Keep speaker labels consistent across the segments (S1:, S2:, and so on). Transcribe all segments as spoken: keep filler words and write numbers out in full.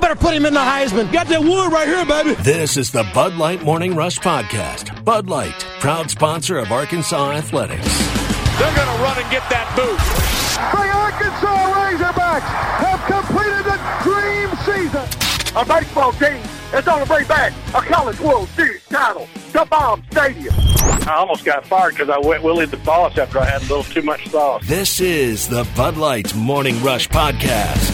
S1: better put him in the Heisman.
S2: Got that wood right here, baby.
S3: This is the Bud Light Morning Rush Podcast. Bud Light, proud sponsor of Arkansas Athletics.
S4: They're going to run and get that boot.
S5: The Arkansas Razorbacks have completed the dream season.
S6: A baseball team is on the way back a College World Series title to Baum Stadium.
S7: I almost got fired because I went Willie the Boss after I had a little too much sauce.
S3: This is the Bud Light Morning Rush Podcast.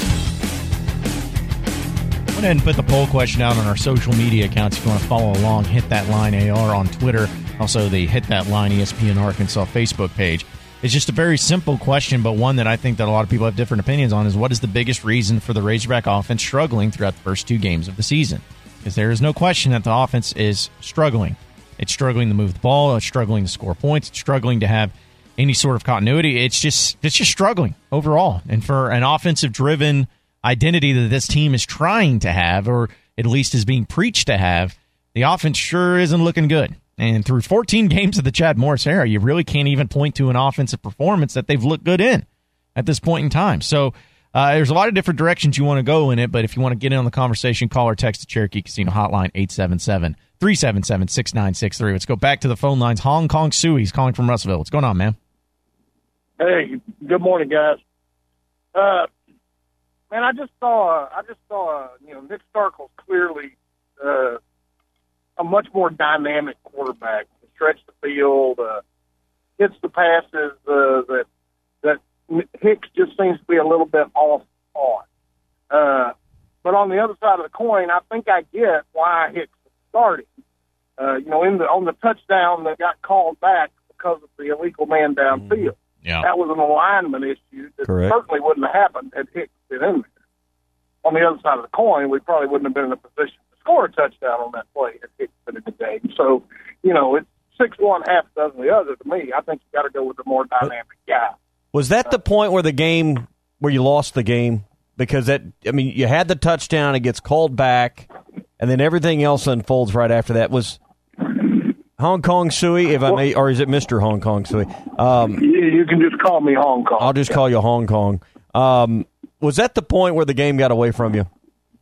S8: I went ahead and put the poll question out on our social media accounts. If you want to follow along, Hit That Line A R on Twitter. Also, the Hit That Line E S P N Arkansas Facebook page. It's just a very simple question, but one that I think that a lot of people have different opinions on is what is the biggest reason for the Razorback offense struggling throughout the first two games of the season? Because there is no question that the offense is struggling. It's struggling to move the ball. It's struggling to score points. It's struggling to have any sort of continuity. It's just it's just struggling overall. And for an offensive-driven identity that this team is trying to have, or at least is being preached to have, the offense sure isn't looking good. And through fourteen games of the Chad Morris era, you really can't even point to an offensive performance that they've looked good in at this point in time. So uh, there's a lot of different directions you want to go in it, but if you want to get in on the conversation, call or text the Cherokee Casino hotline, eight seven seven, three seven seven, six nine six three. Let's go back to the phone lines. Hong Kong Suey's calling from Russellville. What's going on, man?
S6: Hey, good morning, guys. Uh, man, I just saw, I just saw, you know, Nick Starkel's clearly uh, a much more dynamic quarterback. He stretch the field, uh, hits the passes uh, that that Hicks just seems to be a little bit off on. Uh, but on the other side of the coin, I think I get why Hicks is starting. Uh, you know, in the on the touchdown that got called back because of the illegal man downfield.
S8: Yeah.
S6: That was an alignment issue that
S9: Correct.
S6: certainly wouldn't have happened had Hicks been in there. On the other side of the coin, we probably wouldn't have been in a position to score a touchdown on that play had Hicks been in the game. So, you know, it's six one, half dozen the other to me. I think you got to go with the more dynamic guy.
S9: Was that the point where the game, where you lost the game? Because that, I mean, you had the touchdown, it gets called back, and then everything else unfolds right after that. Was Hong Kong Suey, if I may, or is it Mister Hong Kong Suey? Um,
S6: you, you can just call me Hong Kong.
S9: I'll just call you Hong Kong. Um, was that the point where the game got away from you?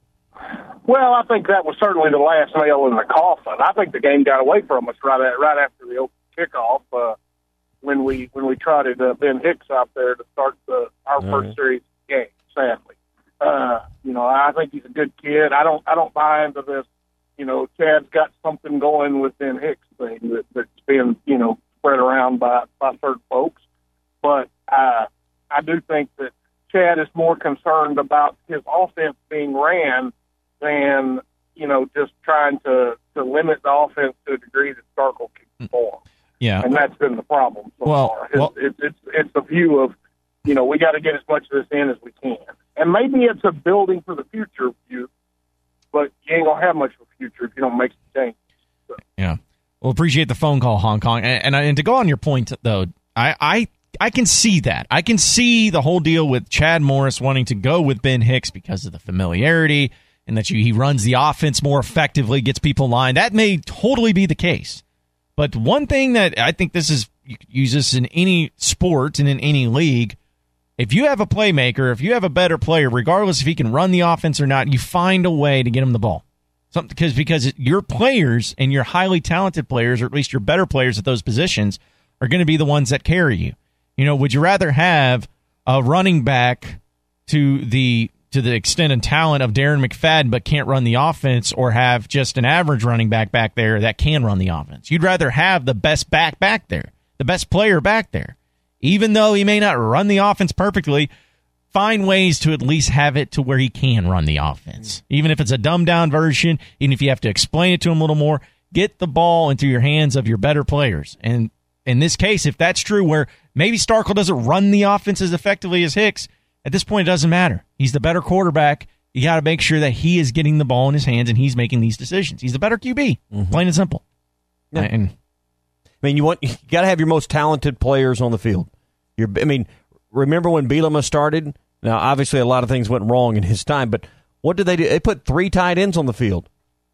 S6: Well, I think that was certainly the last nail in the coffin. I think the game got away from us right at, right after the open kickoff uh, when we when we trotted uh, Ben Hicks out there to start the, our
S9: All
S6: first
S9: right.
S6: series game. Sadly, uh, you know, I think he's a good kid. I don't I don't buy into this. You know, Chad's got something going with Ben Hicks thing that, that's been you know spread around by by certain folks, but uh, I do think that Chad is more concerned about his offense being ran than, you know, just trying to, to limit the offense to a degree that Starkel can perform.
S8: Yeah.
S6: And that's been the problem so
S8: Well,
S6: far. It's,
S8: well-
S6: it's, it's, it's the view of, you know, we got to get as much of this in as we can. And maybe it's a building for the future view, but you ain't going to have much of a future if you don't make some changes. So.
S8: Yeah. Well, appreciate the phone call, Hong Kong. And, and, and to go on your point, though, I, I I can see that. I can see the whole deal with Chad Morris wanting to go with Ben Hicks because of the familiarity and that you, he runs the offense more effectively, gets people lined. That may totally be the case. But one thing that I think this is, you could use this in any sport and in any league, if you have a playmaker, if you have a better player, regardless if he can run the offense or not, you find a way to get him the ball. Something because because your players and your highly talented players, or at least your better players at those positions, are going to be the ones that carry you. You know, would you rather have a running back to the to the extent and talent of Darren McFadden but can't run the offense, or have just an average running back back there that can run the offense? You'd rather have the best back back there, the best player back there. Even though he may not run the offense perfectly, find ways to at least have it to where he can run the offense. Even if it's a dumbed-down version, even if you have to explain it to him a little more, get the ball into your hands of your better players. And in this case, if that's true, where maybe Starkel doesn't run the offense as effectively as Hicks, at this point it doesn't matter. He's the better quarterback. You got to make sure that he is getting the ball in his hands and he's making these decisions. He's the better Q B, mm-hmm. plain and simple.
S9: Yeah.
S8: And
S9: I mean, you want you got to have your most talented players on the field. You're, I mean, remember when Bielema started? Now, obviously, a lot of things went wrong in his time, but what did they do? They put three tight ends on the field.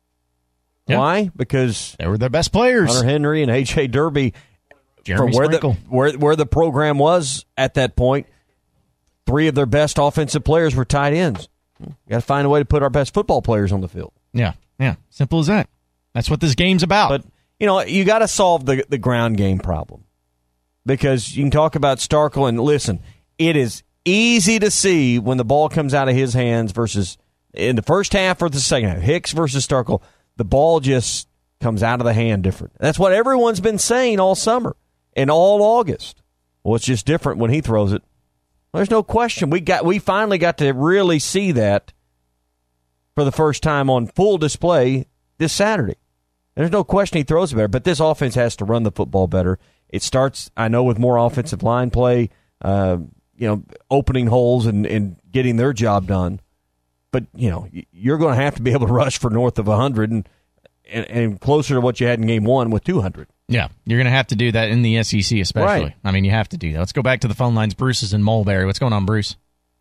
S9: Yeah. Why? Because
S8: they were their best players.
S9: Hunter Henry and H A. Derby.
S8: Jeremy
S9: From where
S8: Sprinkle.
S9: the where where the program was at that point, three of their best offensive players were tight ends. You got to find a way to put our best football players on the field.
S8: Yeah, yeah. Simple as that. That's what this game's about.
S9: But, you know, you got to solve the, the ground game problem. Because you can talk about Starkel, and listen, it is easy to see when the ball comes out of his hands versus in the first half or the second half. Hicks versus Starkel, the ball just comes out of the hand different. That's what everyone's been saying all summer and all August. Well, it's just different when he throws it. There's no question. We got we finally got to really see that for the first time on full display this Saturday. There's no question he throws it better, but this offense has to run the football better. It starts, I know, with more offensive line play, uh, you know, opening holes and, and getting their job done. But, you know, you're going to have to be able to rush for north of one hundred and, and, and closer to what you had in game one with two hundred.
S8: Yeah, you're going to have to do that in the S E C especially.
S9: Right.
S8: I mean, you have to do that. Let's go back to the phone lines. Bruce is in Mulberry. What's going on, Bruce?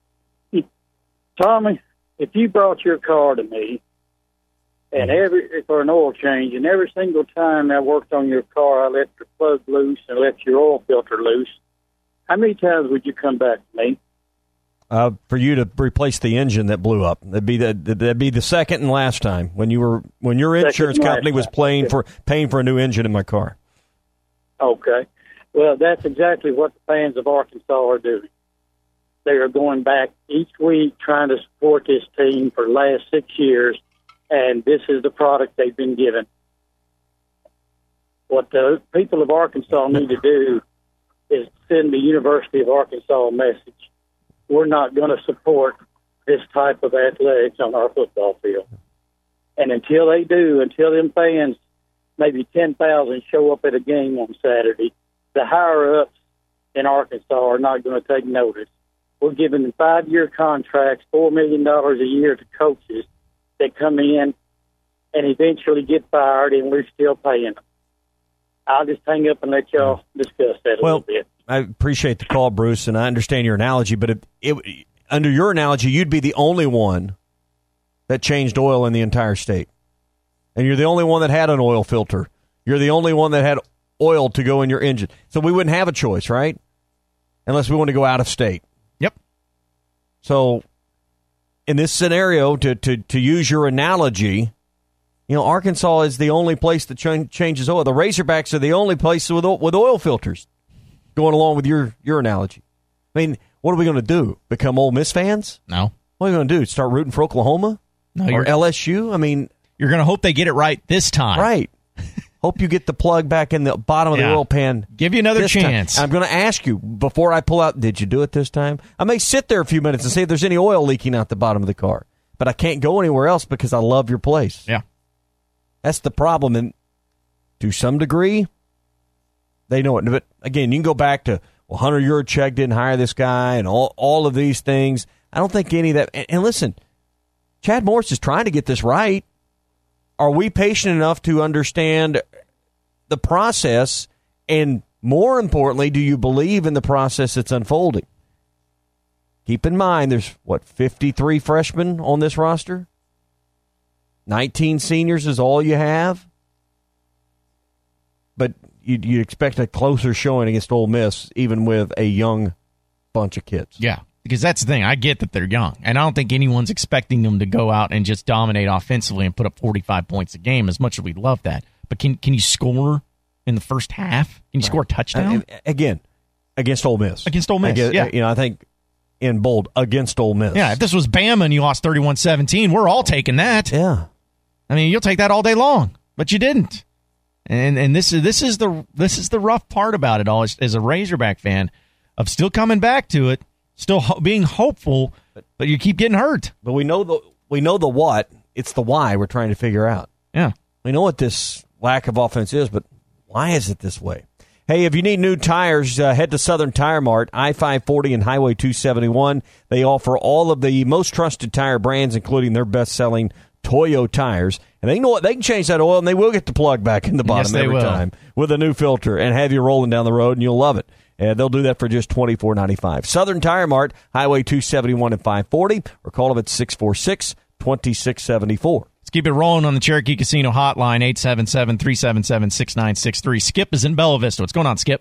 S1: Tommy, if you brought your car to me and every for an oil change, and every single time I worked on your car, I let your plug loose and let your oil filter loose, how many times would you come back to me?
S9: Uh, for you to replace the engine that blew up, that'd be the that'd be the second and last time when you were when your insurance company was paying for paying for a new engine in my car.
S1: Okay, well, that's exactly what the fans of Arkansas are doing. They are going back each week trying to support this team for the last six years, and this is the product they've been given. What the people of Arkansas need to do is send the University of Arkansas a message. We're not going to support this type of athletics on our football field. And until they do, until them fans, maybe ten thousand, show up at a game on Saturday, the higher-ups in Arkansas are not going to take notice. We're giving them five-year contracts, four million dollars a year to coaches that come in and eventually get fired, and we're still paying them. I'll just hang up and let y'all discuss that a
S9: well,
S1: little bit.
S9: I appreciate the call, Bruce, and I understand your analogy, but it, it, under your analogy, you'd be the only one that changed oil in the entire state. And you're the only one that had an oil filter. You're the only one that had oil to go in your engine. So we wouldn't have a choice, right? Unless we want to go out of state.
S8: Yep.
S9: So in this scenario, to, to, to use your analogy, you know, Arkansas is the only place that ch- changes oil. The Razorbacks are the only place with with oil filters. Going along with your, your analogy. I mean, what are we going to do? Become Ole Miss fans?
S8: No.
S9: What are we going to do? Start rooting for Oklahoma?
S8: No,
S9: or L S U? I mean,
S8: you're going to hope they get it right this time.
S9: Right. Hope you get the plug back in the bottom of
S8: yeah.
S9: the oil pan.
S8: Give you another chance.
S9: Time. I'm going to ask you before I pull out, did you do it this time? I may sit there a few minutes and see if there's any oil leaking out the bottom of the car. But I can't go anywhere else because I love your place.
S8: Yeah.
S9: That's the problem. And to some degree, they know it. But again, you can go back to, well, Hunter Yurachek didn't hire this guy and all, all of these things. I don't think any of that. And, and listen, Chad Morris is trying to get this right. Are we patient enough to understand the process? And more importantly, do you believe in the process that's unfolding? Keep in mind, there's, what, fifty-three freshmen on this roster? nineteen seniors is all you have? But you'd, you'd expect a closer showing against Ole Miss, even with a young bunch of kids.
S8: Yeah, because that's the thing. I get that they're young, and I don't think anyone's expecting them to go out and just dominate offensively and put up forty-five points a game, as much as we'd love that. But can can you score in the first half? Can you right. score a touchdown?
S9: Uh, again, against Ole Miss.
S8: Against Ole Miss,
S9: guess,
S8: yeah.
S9: You know, I think in bold, against Ole Miss.
S8: Yeah, if this was Bama and you lost thirty-one seventeen, we're all taking that.
S9: Yeah.
S8: I mean, you'll take that all day long, but you didn't. And and this is this is the this is the rough part about it all as, as a Razorback fan, of still coming back to it, still ho- being hopeful, but, but you keep getting hurt.
S9: But we know the we know the what. It's the why we're trying to figure out.
S8: Yeah,
S9: we know what this lack of offense is, but why is it this way? Hey, if you need new tires, uh, head to Southern Tire Mart, I five forty and Highway two seventy-one. They offer all of the most trusted tire brands, including their best-selling Toyo tires. And they know what, they can change that oil, and they will get the plug back in the bottom
S8: yes,
S9: every
S8: will.
S9: time with a new filter and have you rolling down the road, and you'll love it. And they'll do that for just twenty-four ninety-five. Southern Tire Mart, Highway two seventy-one and five forty, or call them at six four six, two six seven four.
S8: Let's keep it rolling on the Cherokee Casino hotline, eight seven seven, three seven seven, six nine six three. Skip is in Bella Vista. What's going on, Skip?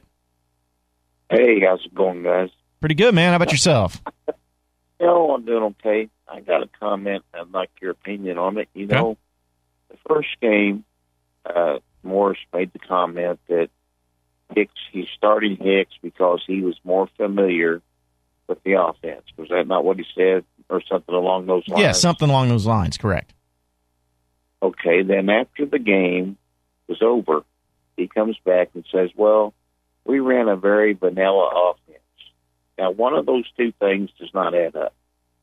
S2: Hey, how's it going, guys?
S8: Pretty good, man. How about yourself?
S2: Yeah, I'm doing okay. I got a comment. I'd like your opinion on it. You know, the first game, uh, Morris made the comment that Hicks, he's starting Hicks because he was more familiar with the offense. Was that not what he said, or something along those lines?
S8: Yeah, something along those lines, correct.
S2: Okay, then after the game was over, he comes back and says, well, we ran a very vanilla offense. Now, one of those two things does not add up.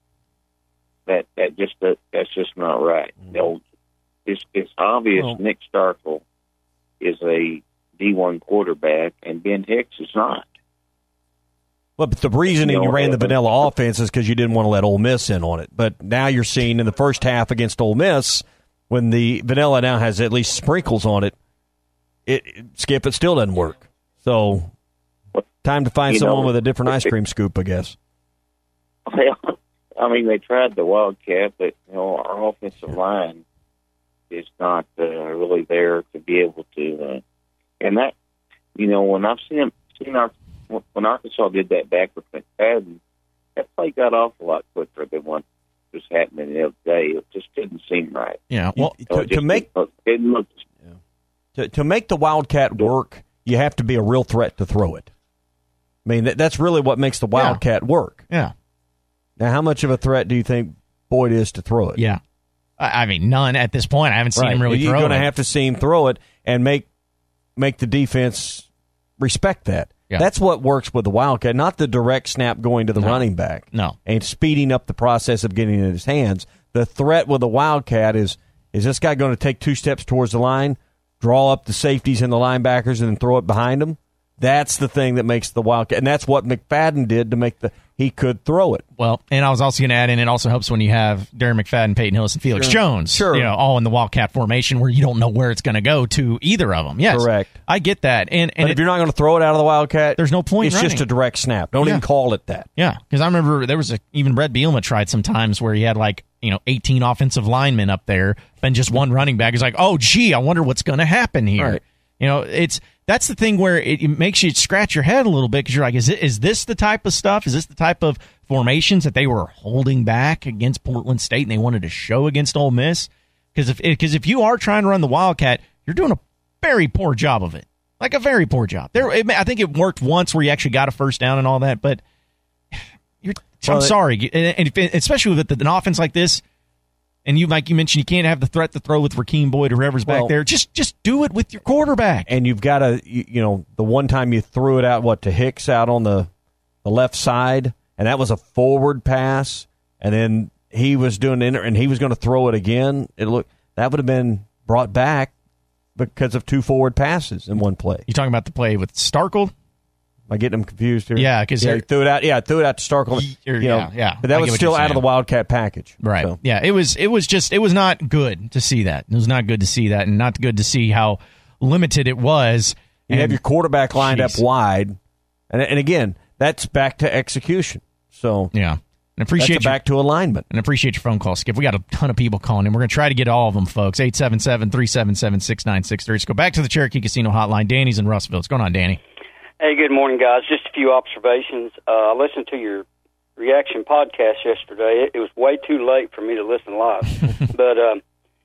S2: That that just that, that's just not right. Mm-hmm. You know, it's, it's obvious well, Nick Starkel is a D one quarterback, and Ben Hicks is not.
S9: Well, but the reasoning you, know, you ran the vanilla offense is because you didn't want to let Ole Miss in on it. But now you're seeing in the first half against Ole Miss, when the vanilla now has at least sprinkles on it, it, it Skip, it still doesn't work. So, time to find
S2: you
S9: someone
S2: know,
S9: with a different ice cream scoop, I guess.
S2: Well, I mean, they tried the Wildcat, but you know, our offensive line is not uh, really there to be able to. Uh, and that, you know, when I've seen seen our when Arkansas did that back with McFadden, that play got off a lot quicker than what was happening the other day. It just didn't seem right.
S8: Yeah, well,
S2: so
S9: to, to make
S2: it didn't look.
S9: Yeah. To to make the Wildcat work, you have to be a real threat to throw it. I mean, that, that's really what makes the Wildcat
S8: yeah.
S9: work.
S8: Yeah.
S9: Now, how much of a threat do you think Boyd is to throw it?
S8: Yeah. I mean, none at this point. I haven't seen
S9: right.
S8: him really
S9: You're
S8: throw it.
S9: You're going to have to see him throw it and make make the defense respect that. Yeah. That's what works with the Wildcat, not the direct snap going to the
S8: no.
S9: running back.
S8: No.
S9: And speeding up the process of getting it in his hands. The threat with the Wildcat is, is this guy going to take two steps towards the line, draw up the safeties and the linebackers, and then throw it behind him? That's the thing that makes the Wildcat. And that's what McFadden did to make the he could throw it.
S8: Well, and I was also going to add in, it also helps when you have Darren McFadden, Peyton Hillis, and Felix
S9: sure.
S8: Jones,
S9: sure.
S8: you know, all in the Wildcat formation where you don't know where it's going to go to either of them. Yes,
S9: correct.
S8: I get that. And, and
S9: but if
S8: it,
S9: you're not going to throw it out of the Wildcat,
S8: there's no point
S9: It's
S8: running.
S9: just a direct snap. Don't
S8: yeah.
S9: even call it that.
S8: Yeah, because I remember there was a, even Brett Bielema tried some times where he had like, you know, eighteen offensive linemen up there, then just one running back. He's like, oh, gee, I wonder what's going to happen here.
S9: Right.
S8: You know, it's that's the thing where it, it makes you scratch your head a little bit because you're like, is it, is this the type of stuff? Is this the type of formations that they were holding back against Portland State and they wanted to show against Ole Miss? Because if because if you are trying to run the Wildcat, you're doing a very poor job of it, like a very poor job. There, it, I think it worked once where you actually got a first down and all that, but you're. Well, I'm it, sorry, and, and if, especially with an offense like this. And you, like you mentioned, you can't have the threat to throw with Rakeem Boyd or whoever's well, back there. Just just do it with your quarterback.
S9: And you've got to, you, you know, the one time you threw it out, what, to Hicks out on the, the left side, and that was a forward pass, and then he was doing inter, and he was going to throw it again. It looked that would have been brought back because of two forward passes in one play.
S8: You talking about the play with Starkel?
S9: Am I getting them confused here?
S8: Yeah, because
S9: yeah, he threw it out. Yeah, threw it out to Starkel. You know,
S8: yeah, yeah.
S9: But that was still out of the Wildcat package,
S8: right?
S9: So.
S8: Yeah, it was. It was just. It was not good to see that. It was not good to see that, and not good to see how limited it was.
S9: You
S8: and,
S9: have your quarterback lined
S8: geez.
S9: up wide, and and again, that's back to execution. So
S8: yeah, and appreciate
S9: that's
S8: your,
S9: back to alignment.
S8: And appreciate your phone call, Skip. We got a ton of people calling in. We're going to try to get all of them, folks. eight seven seven, three seven seven, six nine six three. Let's go back to the Cherokee Casino hotline. Danny's in Russellville. What's going on, Danny?
S10: Hey, good morning, guys. Just a few observations. Uh, I listened to your reaction podcast yesterday. It, it was way too late for me to listen live. but um,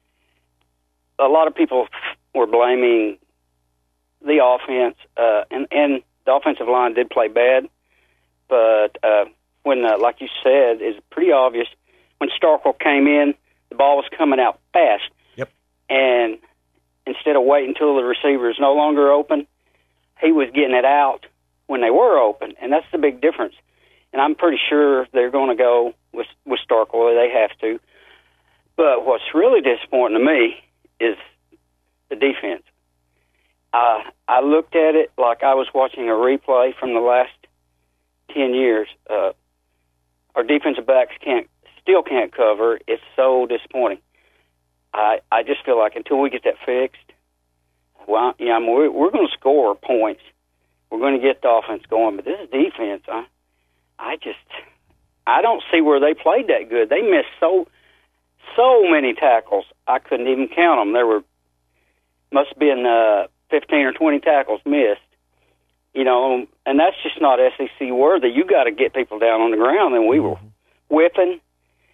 S10: a lot of people were blaming the offense, uh, and, and the offensive line did play bad. But uh, when, uh, like you said, it's pretty obvious, when Starkel came in, the ball was coming out fast.
S9: Yep.
S10: And instead of waiting until the receiver is no longer open, he was getting it out when they were open, and that's the big difference. And I'm pretty sure they're going to go with with Starkel. They have to. But what's really disappointing to me is the defense. Uh, I looked at it like I was watching a replay from the last ten years. Uh, our defensive backs can't still can't cover. It's so disappointing. I I just feel like until we get that fixed, well, yeah, I mean, we're, we're going to score points. We're going to get the offense going, but this is defense. I, I just, I don't see where they played that good. They missed so, so many tackles. I couldn't even count them. There were, must have been uh, fifteen or twenty tackles missed. You know, and that's just not S E C worthy. You got to get people down on the ground, and we were whipping.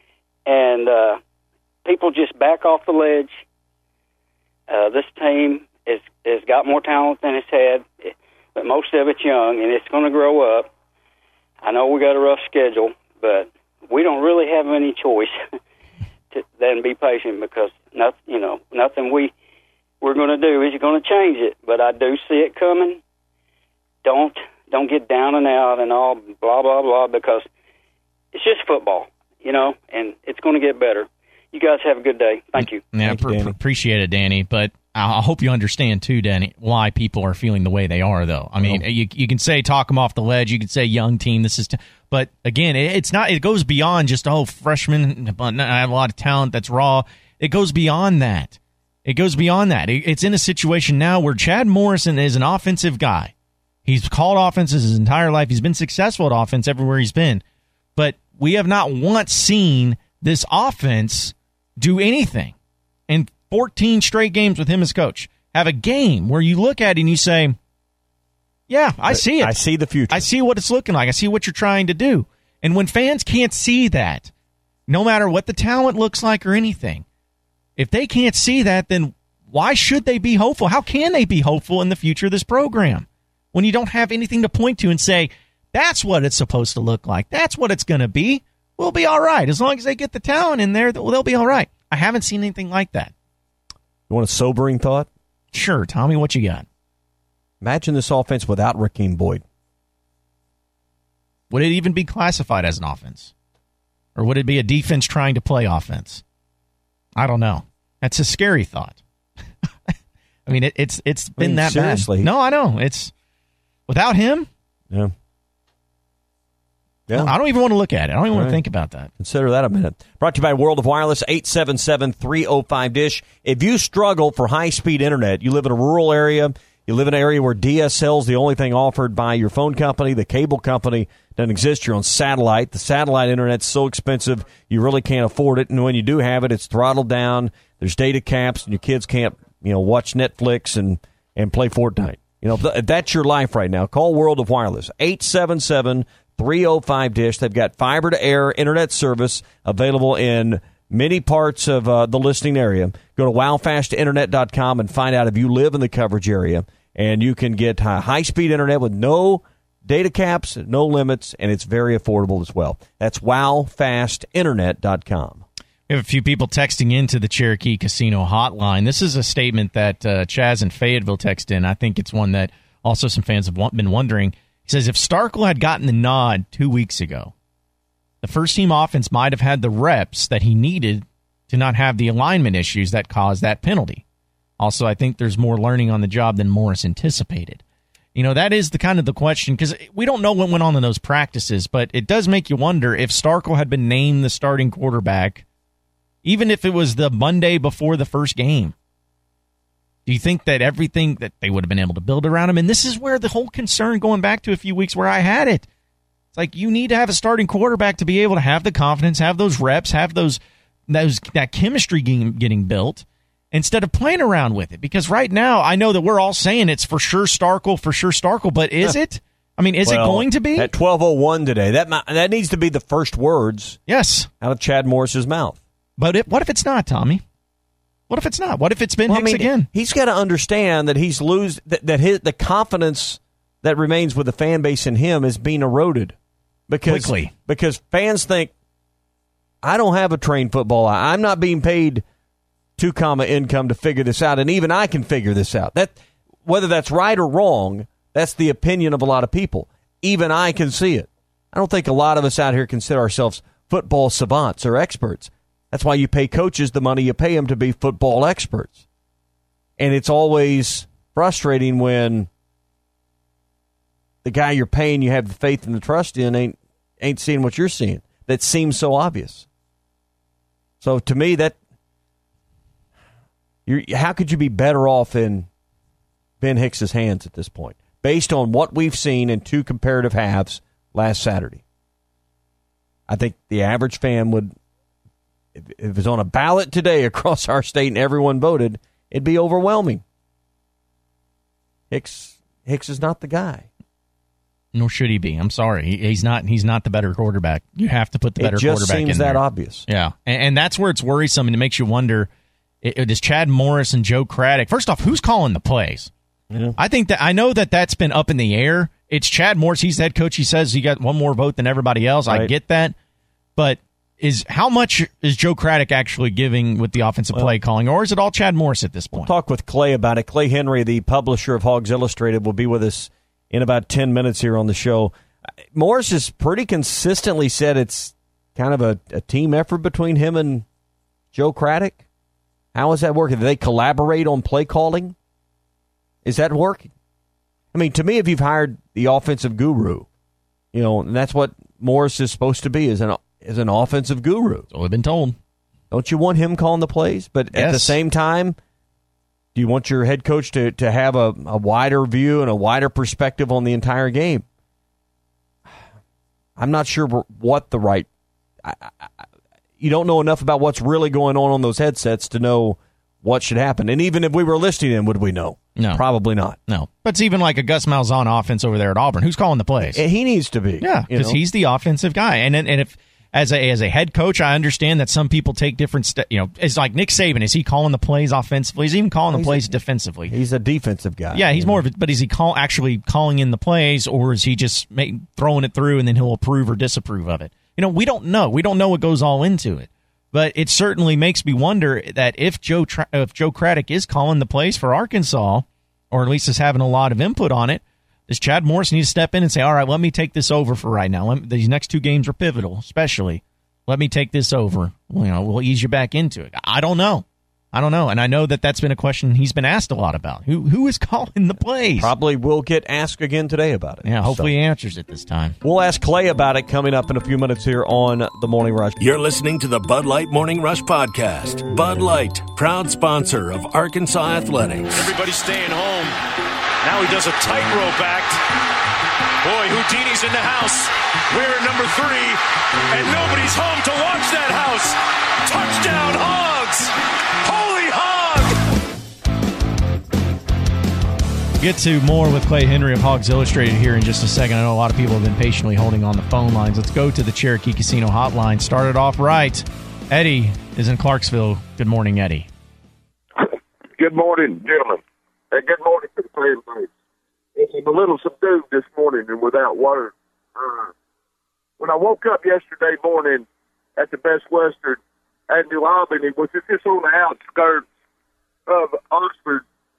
S10: and uh, people just back off the ledge. Uh, this team is has got more talent than it's had, but most of it's young, and it's going to grow up. I know we got a rough schedule, but we don't really have any choice to, than be patient, because nothing, you know, nothing we we're going to do is going to change it. But I do see it coming. Don't don't get down and out and all blah blah blah, because it's just football, you know, and it's going to get better. You guys have a good day. Thank you.
S8: Yeah,
S9: Thank you,
S8: pr-
S9: Danny.
S8: appreciate it, Danny. But I hope you understand too, Danny, why people are feeling the way they are. Though, I mean,
S9: Oh.
S8: you you can say talk them off the ledge. You can say young team. This is, t-. but again, it, it's not. It goes beyond just oh freshmen. But I have a lot of talent that's raw. It goes beyond that. It goes beyond that. It, it's in a situation now where Chad Morrison is an offensive guy. He's called offenses his entire life. He's been successful at offense everywhere he's been. But we have not once seen this offense do anything in fourteen straight games with him as coach. Have a game where you look at it and you say, yeah, I see it.
S9: I see the future.
S8: I see what it's looking like. I see what you're trying to do. And when fans can't see that, no matter what the talent looks like or anything, if they can't see that, then why should they be hopeful? How can they be hopeful in the future of this program when you don't have anything to point to and say, that's what it's supposed to look like. That's what it's going to be. We'll be all right. As long as they get the talent in there, they'll be all right. I haven't seen anything like that.
S9: You want a sobering thought?
S8: Sure. Tommy, what you got?
S9: Imagine this offense without Rakeem Boyd.
S8: Would it even be classified as an offense? Or would it be a defense trying to play offense? I don't know. That's a scary thought. I mean, it, it's it's been
S9: I mean,
S8: that
S9: seriously.
S8: bad. No, I know. It's without him.
S9: Yeah. Yeah.
S8: I don't even want to look at it. I don't even
S9: All
S8: want
S9: right.
S8: to think about that.
S9: Consider that a minute. Brought to you by World of Wireless, eight seven seven, three oh five, DISH. If you struggle for high-speed internet, you live in a rural area, you live in an area where D S L is the only thing offered by your phone company, the cable company doesn't exist, you're on satellite. The satellite internet's so expensive, you really can't afford it, and when you do have it, it's throttled down, there's data caps, and your kids can't, you know, watch Netflix and, and play Fortnite. You know, if that's your life right now, call World of Wireless, eight seven seven, three oh five, DISH. They've got fiber-to-air internet service available in many parts of uh, the listening area. Go to wow fast internet dot com and find out if you live in the coverage area. And you can get uh, high-speed internet with no data caps, no limits, and it's very affordable as well. That's wow fast internet dot com.
S8: We have a few people texting into the Cherokee Casino hotline. This is a statement that uh, Chaz in Fayetteville texted in. I think it's one that also some fans have been wondering. He says, if Starkel had gotten the nod two weeks ago, the first-team offense might have had the reps that he needed to not have the alignment issues that caused that penalty. Also, I think there's more learning on the job than Morris anticipated. You know, that is the kind of the question, because we don't know what went on in those practices, but it does make you wonder if Starkel had been named the starting quarterback, even if it was the Monday before the first game. Do you think that everything that they would have been able to build around him? And this is where the whole concern, going back to a few weeks where I had it. It's like you need to have a starting quarterback to be able to have the confidence, have those reps, have those those that chemistry getting, getting built instead of playing around with it. Because right now, I know that we're all saying it's for sure Starkel, for sure Starkel, but is it? I mean, is
S9: Well,
S8: it going to be?
S9: At twelve oh one today, that might, that needs to be the first words
S8: Yes.
S9: out of Chad Morris's mouth.
S8: But it, what if it's not, Tommy? What if it's not? What if it's Ben
S9: Well,
S8: Hicks
S9: I mean,
S8: again?
S9: He's got to understand that he's lose that, that his, the confidence that remains with the fan base in him is being eroded because
S8: Quickly.
S9: because fans think I don't have a trained football eye. I'm not being paid two comma income to figure this out, and even I can figure this out. That whether that's right or wrong, that's the opinion of a lot of people. Even I can see it. I don't think a lot of us out here consider ourselves football savants or experts. That's why you pay coaches the money you pay them to be football experts. And it's always frustrating when the guy you're paying you have the faith and the trust in ain't ain't seeing what you're seeing. That seems so obvious. So to me, that you're, how could you be better off in Ben Hicks's hands at this point, based on what we've seen in two comparative halves last Saturday? I think the average fan would, if it was on a ballot today across our state and everyone voted, it'd be overwhelming. Hicks Hicks is not the guy.
S8: Nor should he be. I'm sorry. He, he's not He's not the better quarterback. You have to put the better quarterback in there.
S9: It just seems that obvious.
S8: Yeah, and, and that's where it's worrisome, and it makes you wonder, it, it is Chad Morris and Joe Craddock. First off, who's calling the plays?
S9: Yeah.
S8: I think that I know that that's been up in the air. It's Chad Morris. He's the head coach. He says he got one more vote than everybody else. Right. I get that. But is how much is Joe Craddock actually giving with the offensive well, play calling, or is it all Chad Morris at this point?
S9: We'll talk with Clay about it. Clay Henry, the publisher of Hogs Illustrated, will be with us in about ten minutes here on the show. Morris has pretty consistently said it's kind of a, a team effort between him and Joe Craddock. How is that working? Do they collaborate on play calling? Is that working? I mean, to me, if you've hired the offensive guru, you know, and that's what Morris is supposed to be, is an is an offensive guru.
S8: That's all I've been told.
S9: Don't you want him calling the plays? But yes. At the same time, do you want your head coach to, to have a, a wider view and a wider perspective on the entire game? I'm not sure what the right... I, I, you don't know enough about what's really going on on those headsets to know what should happen. And even if we were listening in, would we know?
S8: No.
S9: Probably not.
S8: No. But it's even like a Gus Malzahn offense over there at Auburn. Who's calling the plays?
S9: He needs to be.
S8: Yeah, because he's the offensive guy. And and if as a as a head coach, I understand that some people take different steps. You know, it's like Nick Saban. Is he calling the plays offensively? Is he even calling the
S9: he's
S8: plays
S9: a,
S8: defensively?
S9: He's a defensive guy.
S8: Yeah, he's more of a, but is he call actually calling in the plays, or is he just make, throwing it through and then he'll approve or disapprove of it? You know, we don't know. We don't know what goes all into it. But it certainly makes me wonder that if Joe Tra- if Joe Craddock is calling the plays for Arkansas, or at least is having a lot of input on it, does Chad Morris need to step in and say, all right, let me take this over for right now. Let me, these next two games are pivotal, especially. Let me take this over. You know, we'll ease you back into it. I don't know. I don't know. And I know that that's been a question he's been asked a lot about. Who Who is calling the plays?
S9: Probably will get asked again today about it.
S8: Yeah, hopefully
S9: so.
S8: he answers it this time.
S9: We'll ask Clay about it coming up in a few minutes here on The Morning Rush.
S3: You're listening to the Bud Light Morning Rush podcast. Bud Light, proud sponsor of Arkansas Athletics.
S4: Everybody's staying home. Now he does a tightrope act. Boy, Houdini's in the house. We're at number three, and nobody's home to watch that house. Touchdown, Hogs! Holy Hog!
S8: Get to more with Clay Henry of Hogs Illustrated here in just a second. I know a lot of people have been patiently holding on the phone lines. Let's go to the Cherokee Casino hotline. Started off right. Eddie is in Clarksville. Good morning, Eddie.
S11: Good morning, gentlemen. Hey, good morning to the family. I'm a little subdued this morning and without water. Uh, when I woke up yesterday morning at the Best Western at New Albany, which is just on the outskirts of Oxford,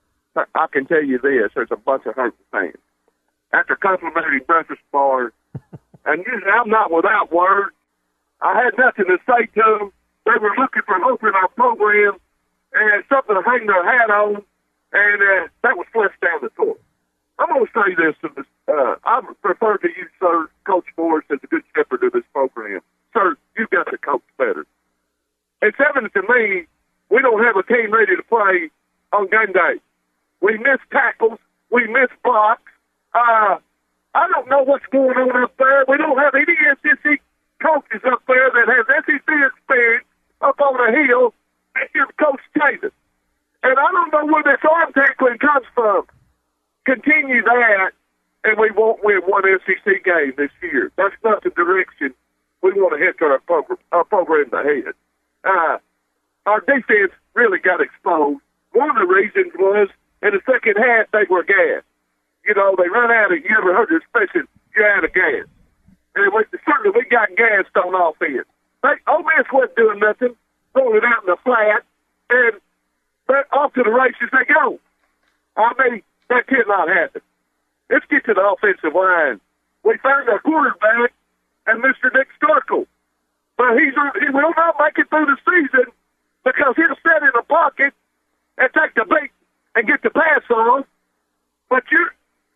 S11: I can tell you this, there's a bunch of Hurting fans. After complimentary breakfast bar, and usually I'm not without words, I had nothing to say to them. They were looking for hope in our program and something to hang their hat on, and uh, that was flushed down the toilet. I'm going to say this to this. Uh, I prefer to you, sir, Coach Morris, as a good shepherd of this program. Sir, you've got to coach better. It's evident to me we don't have a team ready to play on game day. We miss tackles. We miss blocks. Uh, I don't know what's going on up there. We don't have any S E C coaches up there that have S E C experience up on the hill that can coach Tatum. And I don't know where this arm tackling comes from. Continue that, and we won't win one S E C game this year. That's not the direction we want to head to our program, our program ahead. Uh, our defense really got exposed. One of the reasons was in the second half they were gassed. You know, they run out of, you ever heard the expression, you're out of gas. And we, certainly we got gassed on offense. They, Ole Miss wasn't doing nothing, throwing it out in the flat, and but off to the races they go. I mean, that cannot happen. Let's get to the offensive line. We found our quarterback and Mister Nick Starkle. But he's, he will not make it through the season because he'll sit in the pocket and take the beat and get the pass on. But you,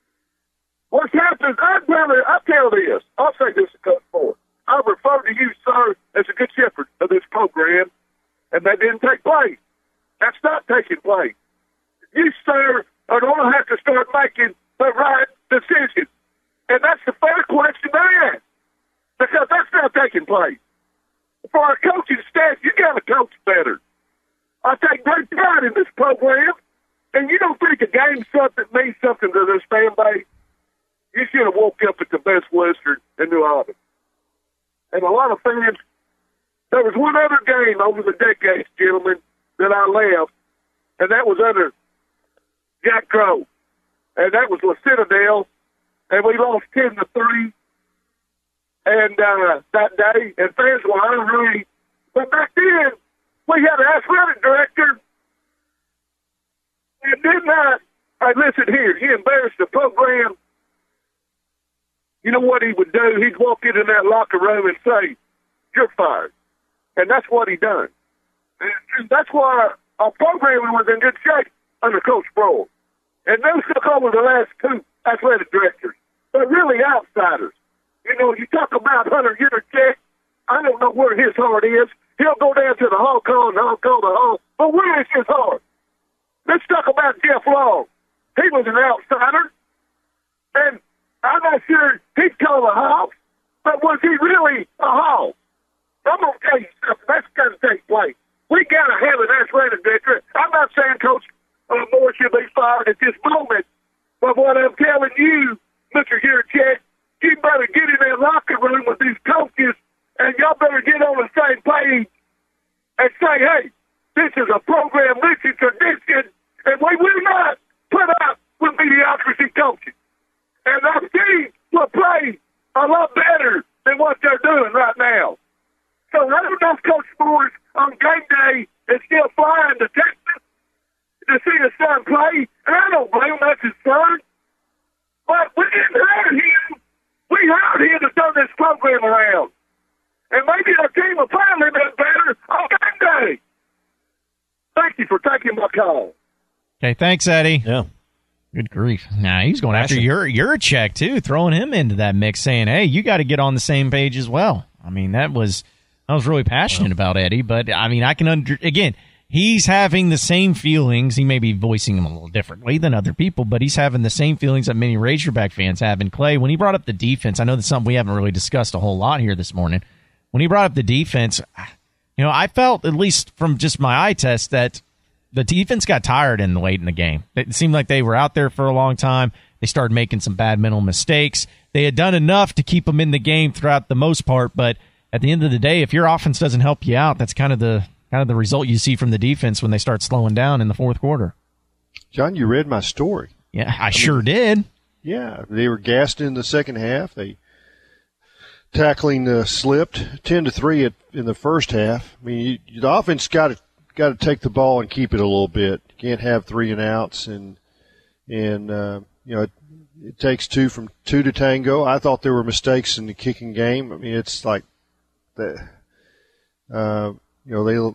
S11: what's happened, I'd rather, I'll tell this. I'll say this a couple more. I refer to you, sir, as a good shepherd of this program, and that didn't take place. That's not taking place. You, sir, are going to have to start making the right decisions. And that's the fair question to ask, because that's not taking place. For our coaching staff, you got to coach better. I take great pride in this program, and you don't think a game something means something to this fan base. You should have woke up at the Best Western in New Orleans. And a lot of fans, there was one other game over the decades, gentlemen, that I left, and that was under Jack Crow. And that was La Citadel, and we lost ten to three. And uh, that day, and fans were irate. But back then, we had an athletic director, and did not, hey, listen here, he embarrassed the program. You know what he would do? He'd walk into that locker room and say, "You're fired." And that's what he done. And that's why our program was in good shape under Coach Sproul. And those took over the last two athletic directors. But really outsiders. You know, you talk about Hunter Yurchek. I don't know where his heart is. He'll go down to the Hong Kong, Hong Kong, the Hong. But where is his heart? Let's talk about Jeff Long. He was an outsider. And I'm not sure he'd call a Hawk, but was he really a Hawk? I'm going to tell you something. That's got to take place. We got to have an athletic director. I'm not saying Coach uh, Moore should be fired at this moment, but what I'm telling you, Mister Yurchek, you better get in that locker room with these coaches, and y'all better get on the same page and say, hey, this is a program, this is tradition, and we will not put up with mediocrity coaching. And our team will play a lot better than what they're doing right now. So I don't know if Coach Moore's on game day is still flying to Texas to see his son play, and I don't blame him, that's his son. But we didn't hire him. We hired him to turn this program around. And maybe our team will play a little bit better on game day. Thank you for taking my call.
S8: Okay, thanks, Eddie.
S9: Yeah.
S8: Good grief. Now, he's going after your your check, too, throwing him into that mix, saying, hey, you got to get on the same page as well. I mean, that was I was really passionate well. about Eddie, but, I mean, I can, under again, he's having the same feelings. He may be voicing them a little differently than other people, but he's having the same feelings that many Razorback fans have. And, Clay, when he brought up the defense, I know that's something we haven't really discussed a whole lot here this morning. When he brought up the defense, you know, I felt, at least from just my eye test, that the defense got tired in late in the game. It seemed like they were out there for a long time. They started making some bad mental mistakes. They had done enough to keep them in the game throughout the most part, but at the end of the day, if your offense doesn't help you out, that's kind of the kind of the result you see from the defense when they start slowing down in the fourth quarter.
S12: John, you read my story.
S8: Yeah, I, I sure mean, did.
S12: Yeah, they were gassed in the second half. They tackling uh, slipped ten to three at, in the first half. I mean, you, the offense got to got to take the ball and keep it a little bit. You can't have three and outs, and and uh, you know it, it takes two from two to tango. I thought there were mistakes in the kicking game. I mean, it's like the uh, you know they.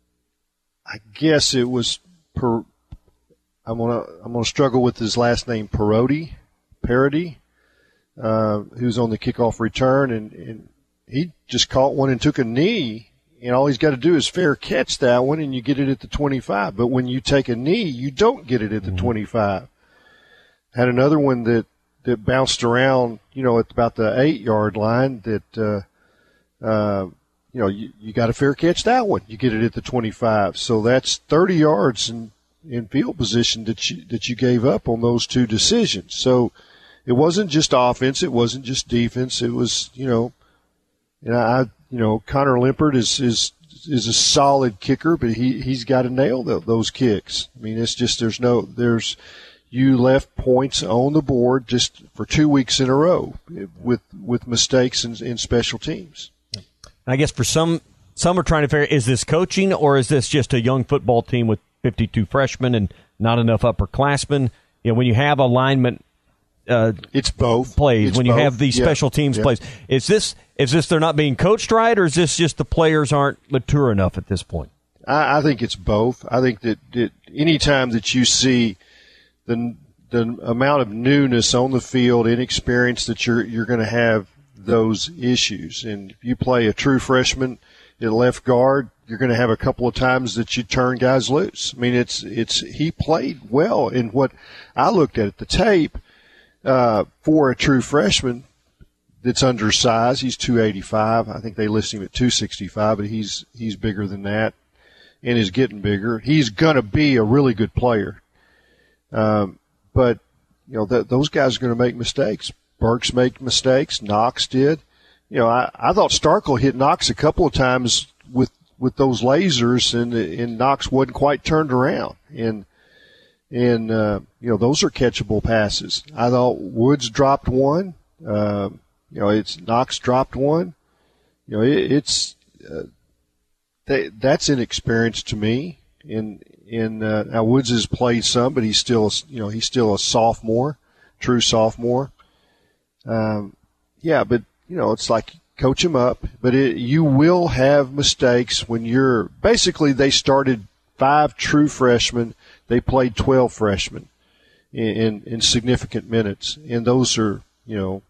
S12: I guess it was per. I'm gonna I'm gonna struggle with his last name, Parody, Parody, uh, who's on the kickoff return, and, and he just caught one and took a knee, and all he's got to do is fair catch that one, and you get it at the twenty-five. But when you take a knee, you don't get it at the mm-hmm. twenty-five. Had another one that, that bounced around, you know, at about the eight-yard line that, uh, uh, you know, you, you got to fair catch that one. You get it at the twenty-five. So that's thirty yards in, in field position that you, that you gave up on those two decisions. So it wasn't just offense. It wasn't just defense. It was, you know, and I, you know, Connor Limpert is, is, is a solid kicker, but he, he's got to nail the, those kicks. I mean, it's just, there's no, there's, you left points on the board just for two weeks in a row with, with mistakes in, in special teams.
S9: I guess for some, some are trying to figure, is this coaching or is this just a young football team with fifty-two freshmen and not enough upperclassmen? You know, when you have alignment, uh,
S12: it's both
S9: plays.
S12: It's
S9: when
S12: both.
S9: you have these
S12: yeah.
S9: special teams
S12: yeah.
S9: plays, is this is this they're not being coached right, or is this just the players aren't mature enough at this point?
S12: I, I think it's both. I think that, that any time that you see the the amount of newness on the field, inexperience, that you're you're going to have those issues. And if you play a true freshman at left guard, you're going to have a couple of times that you turn guys loose. I mean, it's it's he played well in what I looked at at the tape uh, for a true freshman that's undersized. He's two eighty-five. I think they list him at two sixty-five, but he's he's bigger than that and is getting bigger. He's going to be a really good player. Um, but you know, that those guys are going to make mistakes. Burks make mistakes. Knox did. You know, I, I thought Starkle hit Knox a couple of times with, with those lasers, and and Knox wasn't quite turned around. And and uh, you know, those are catchable passes. I thought Woods dropped one. Uh, you know, it's Knox dropped one. You know, it, it's uh, they, that's inexperience to me. And and uh, now Woods has played some, but he's still you know he's still a sophomore, true sophomore. Um, yeah, but you know, it's like coach him up, but it, you will have mistakes when you're basically they started five true freshmen, they played twelve freshmen in, in, in significant minutes, and those are, you know,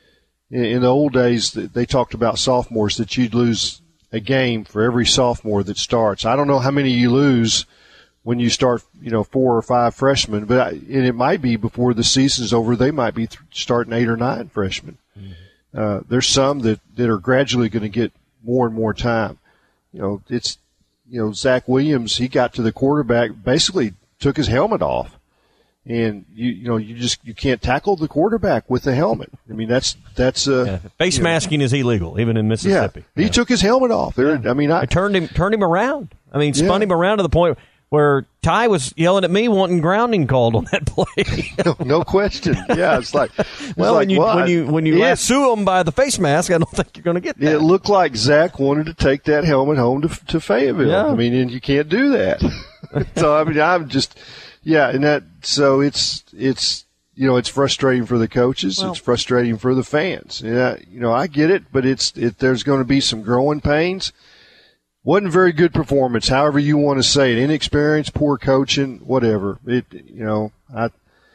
S12: in, in the old days they talked about sophomores that you'd lose a game for every sophomore that starts. I don't know how many you lose when you start, you know, four or five freshmen, but I, and it might be before the season's over, they might be th- starting eight or nine freshmen. Mm-hmm. Uh, there's some that, that are gradually going to get more and more time. You know, it's, you know, Zach Williams, he got to the quarterback, basically took his helmet off. And you, you know, you just, you can't tackle the quarterback with the helmet. I mean, that's, that's, uh,
S9: yeah. face masking know. is illegal, even in Mississippi.
S12: Yeah. He yeah. took his helmet off there. Yeah. I mean, I,
S9: I turned him, turned him around. I mean, spun yeah. him around to the point where Ty was yelling at me wanting grounding called on that play.
S12: no, no question. Yeah, it's like it's
S9: well,
S12: like,
S9: when you
S12: well,
S9: when you when you
S12: yeah.
S9: lasso him by the face mask, I don't think you're going to get that.
S12: It looked like Zach wanted to take that helmet home to to Fayetteville.
S9: Yeah.
S12: I mean, and you can't do that. so I mean, I'm just yeah, and that so it's it's you know it's frustrating for the coaches. Well, it's frustrating for the fans. Yeah, you know I get it, but it's it. There's going to be some growing pains. Wasn't a very good performance, however you want to say it. Inexperience, poor coaching, whatever. It, you know, I,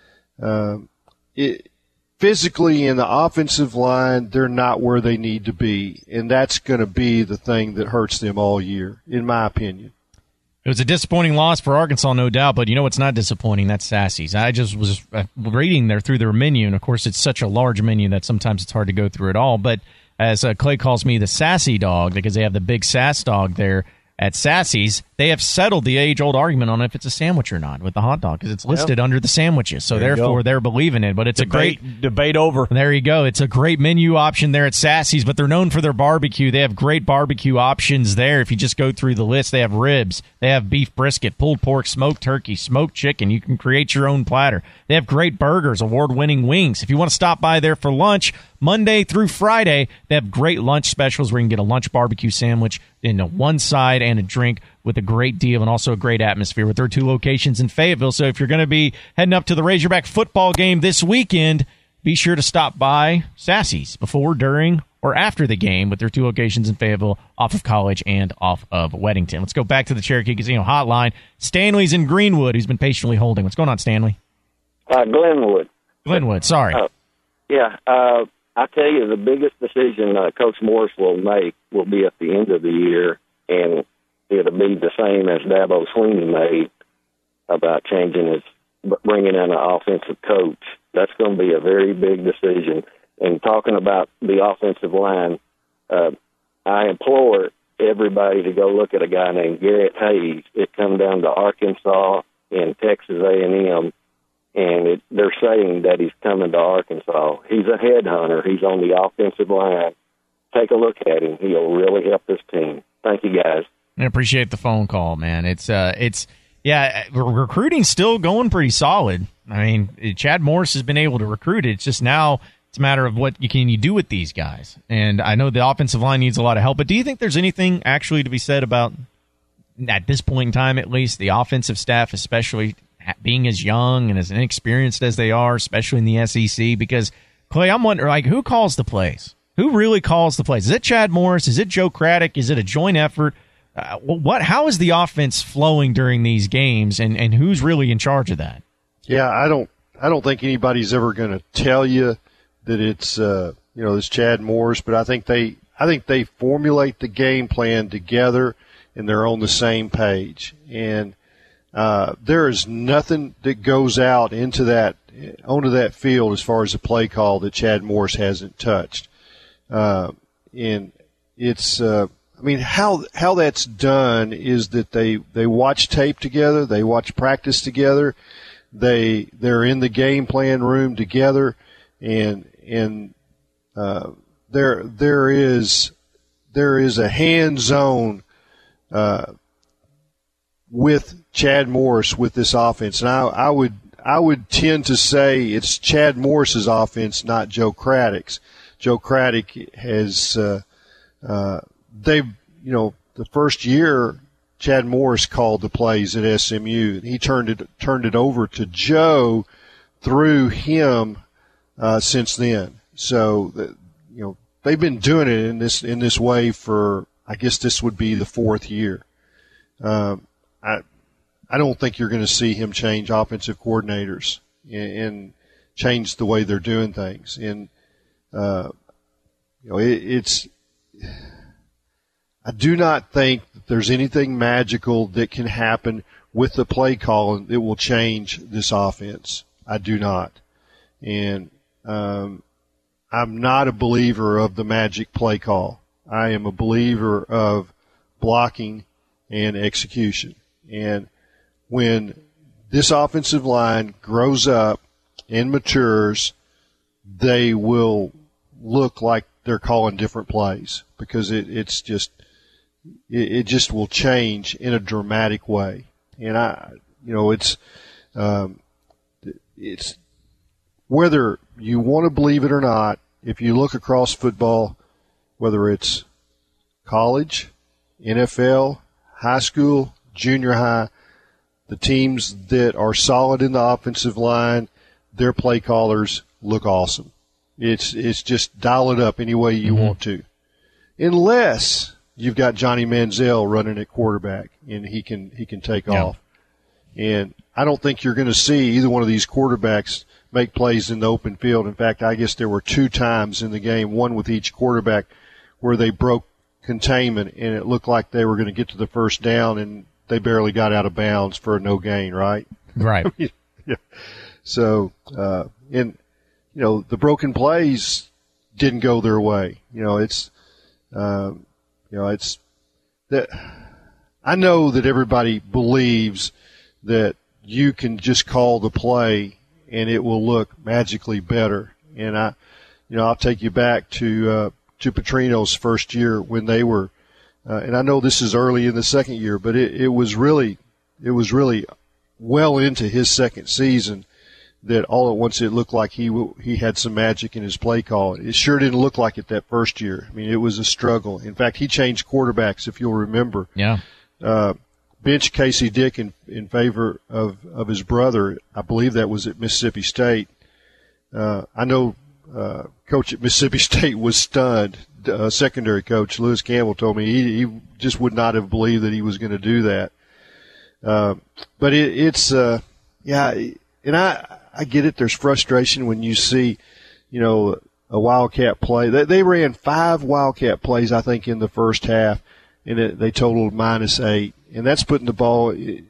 S12: uh, it, physically in the offensive line, they're not where they need to be, and that's going to be the thing that hurts them all year, in my opinion.
S8: It was a disappointing loss for Arkansas, no doubt, but you know what's not disappointing? That's Sassy's. I just was reading there through their menu, and of course it's such a large menu that sometimes it's hard to go through it all, but as uh, Clay calls me the sassy dog because they have the big sass dog there at Sassy's, they have settled the age-old argument on if it's a sandwich or not with the hot dog because it's listed yeah. under the sandwiches. So there therefore, they're believing it. But it's
S9: debate,
S8: a great
S9: debate over.
S8: There you go. It's a great menu option there at Sassy's, but they're known for their barbecue. They have great barbecue options there. If you just go through the list, they have ribs, they have beef brisket, pulled pork, smoked turkey, smoked chicken. You can create your own platter. They have great burgers, award-winning wings. If you want to stop by there for lunch, Monday through Friday, they have great lunch specials where you can get a lunch barbecue sandwich in a one side and a drink with a great deal and also a great atmosphere with their two locations in Fayetteville. So if you're going to be heading up to the Razorback football game this weekend, be sure to stop by Sassy's before, during, or after the game with their two locations in Fayetteville off of College and off of Weddington. Let's go back to the Cherokee Casino hotline. Stanley's in Greenwood, who's been patiently holding. What's going on, Stanley?
S13: Uh, Glenwood.
S8: Glenwood, sorry.
S13: Uh, yeah, uh, I tell you, the biggest decision uh, Coach Morris will make will be at the end of the year, and it'll be the same as Dabo Sweeney made about changing his, bringing in an offensive coach. That's going to be a very big decision. And talking about the offensive line, uh, I implore everybody to go look at a guy named Garrett Hayes. It come down to Arkansas and Texas A and M. And it, they're saying that he's coming to Arkansas. He's a headhunter. He's on the offensive line. Take a look at him. He'll really help this team. Thank you, guys.
S8: I appreciate the phone call, man. It's, uh, it's, yeah, recruiting's still going pretty solid. I mean, Chad Morris has been able to recruit it. It's just now it's a matter of what you can you do with these guys. And I know the offensive line needs a lot of help, but do you think there's anything actually to be said about, at this point in time at least, the offensive staff, especially being as young and as inexperienced as they are, especially in the S E C? Because, Clay, I'm wondering, like, who calls the plays? Who really calls the plays? Is it Chad Morris? Is it Joe Craddock? Is it a joint effort? Uh, what? How is the offense flowing during these games, and, and who's really in charge of that?
S12: Yeah, I don't I don't think anybody's ever going to tell you that it's uh, you know it's Chad Morris, but I think they I think they formulate the game plan together, and they're on the same page. And Uh, there is nothing that goes out into that, onto that field as far as the play call that Chad Morris hasn't touched. Uh, and it's, uh, I mean, how, how that's done is that they, they watch tape together, they watch practice together, They they're in the game plan room together, and and uh, there there is there is a hands-on uh, with Chad Morris with this offense, and I, I would I would tend to say it's Chad Morris's offense, not Joe Craddock's. Joe Craddock has uh, uh, they you know the first year Chad Morris called the plays at S M U. He turned it turned it over to Joe through him uh, since then. So you know they've been doing it in this in this way for, I guess this would be the fourth year. Um, I I don't think you're going to see him change offensive coordinators and, and change the way they're doing things. And uh, you know it, it's. I do not think that there's anything magical that can happen with the play call that will change this offense. I do not. And um, I'm not a believer of the magic play call. I am a believer of blocking and execution. And when this offensive line grows up and matures, they will look like they're calling different plays because it, it's just – it just will change in a dramatic way. And I, you know, it's, um, it's whether you want to believe it or not, if you look across football, whether it's college, N F L, high school, junior high, the teams that are solid in the offensive line, their play callers look awesome. It's, it's just dial it up any way you mm-hmm. want to. Unless you've got Johnny Manziel running at quarterback, and he can he can take yeah. off. And I don't think you're going to see either one of these quarterbacks make plays in the open field. In fact, I guess there were two times in the game, one with each quarterback, where they broke containment, and it looked like they were going to get to the first down, and they barely got out of bounds for a no gain, right?
S8: Right.
S12: yeah. So, uh, and, you know, the broken plays didn't go their way. You know, it's um, – You know, it's that I know that everybody believes that you can just call the play and it will look magically better. And I, you know, I'll take you back to uh, to Petrino's first year when they were, uh, and I know this is early in the second year, but it, it was really, it was really well into his second season that all at once it looked like he he had some magic in his play call. It sure didn't look like it that first year. I mean, it was a struggle. In fact, he changed quarterbacks, if you'll remember.
S8: Yeah.
S12: Uh, bench Casey Dick in, in favor of, of his brother. I believe that was at Mississippi State. Uh, I know uh, coach at Mississippi State was stunned. Uh, secondary coach Lewis Campbell told me he, he just would not have believed that he was going to do that. Uh, but it, it's, uh, yeah, and I, I get it. There's frustration when you see, you know, a Wildcat play. They, they ran five Wildcat plays, I think, in the first half, and it, they totaled minus eight. And that's putting the ball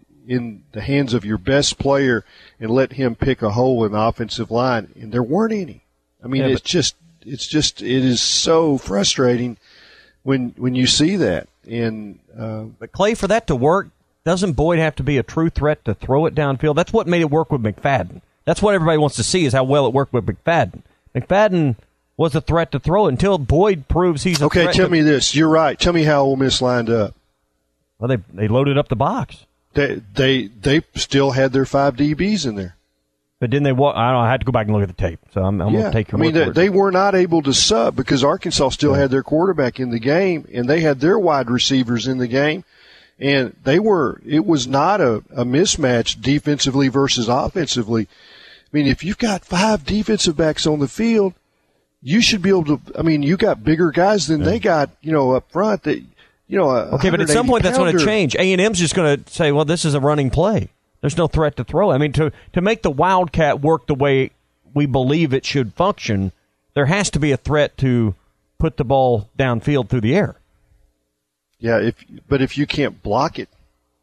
S12: in the hands of your best player and let him pick a hole in the offensive line. And there weren't any. I mean, yeah, it's just, it's just, it is so frustrating when when you see that. And uh,
S9: but Clay, for that to work, doesn't Boyd have to be a true threat to throw it downfield? That's what made it work with McFadden. That's what everybody wants to see is how well it worked with McFadden. McFadden was a threat to throw until Boyd proves he's a
S12: okay,
S9: threat.
S12: Okay, tell to... me this. You're right. Tell me how Ole Miss lined up.
S9: Well, they they loaded up the box.
S12: They they they still had their five D Bs in there.
S9: But didn't they walk? I don't know. I had to go back and look at the tape. So I'm, I'm
S12: yeah.
S9: going to take your
S12: I mean,
S9: word
S12: they, they were not able to sub because Arkansas still
S9: yeah.
S12: had their quarterback in the game, and they had their wide receivers in the game. And they were, it was not a, a mismatch defensively versus offensively. I mean, if you've got five defensive backs on the field, you should be able to, I mean, you got bigger guys than yeah. they got, you know, up front that, you know, a
S9: okay, but at some point
S12: pounder.
S9: that's going to change. A and M's just going to say, well, this is a running play. There's no threat to throw. I mean, to, to make the Wildcat work the way we believe it should function, there has to be a threat to put the ball downfield through the air.
S12: Yeah, if but if you can't block it,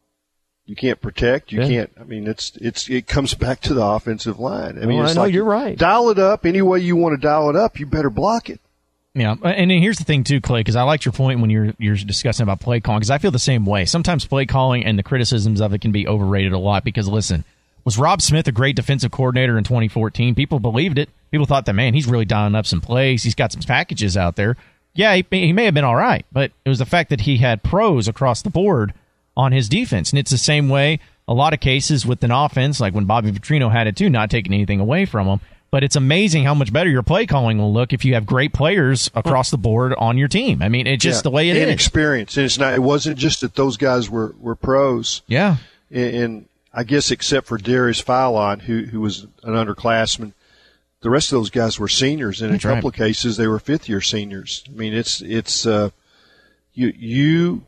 S12: you can't protect. You
S9: yeah.
S12: can't. I mean, it's it's it comes back to the offensive line. I mean,
S9: well,
S12: it's
S9: I know
S12: like
S9: you're right.
S12: Dial it up any way you want to dial it up. You better block it.
S8: Yeah, and then here's the thing too, Clay, because I liked your point when you're you're discussing about play calling, because I feel the same way. Sometimes play calling and the criticisms of it can be overrated a lot. Because listen, Was Rob Smith a great defensive coordinator in twenty fourteen? People believed it. People thought that, man, he's really dialing up some plays. He's got some packages out there. Yeah, he, he may have been all right, but it was the fact that he had pros across the board on his defense. And it's the same way a lot of cases with an offense, like when Bobby Petrino had it too, not taking anything away from him. But it's amazing how much better your play calling will look if you have great players across the board on your team. I mean, it's just yeah, the way it
S12: and
S8: is.
S12: Experience. And it's not, it wasn't just that those guys were, were pros.
S8: Yeah.
S12: And, and I guess except for Darius Philon, who, who was an underclassman, the rest of those guys were seniors. And in That's a couple right. of cases, they were fifth-year seniors. I mean, it's it's uh, you you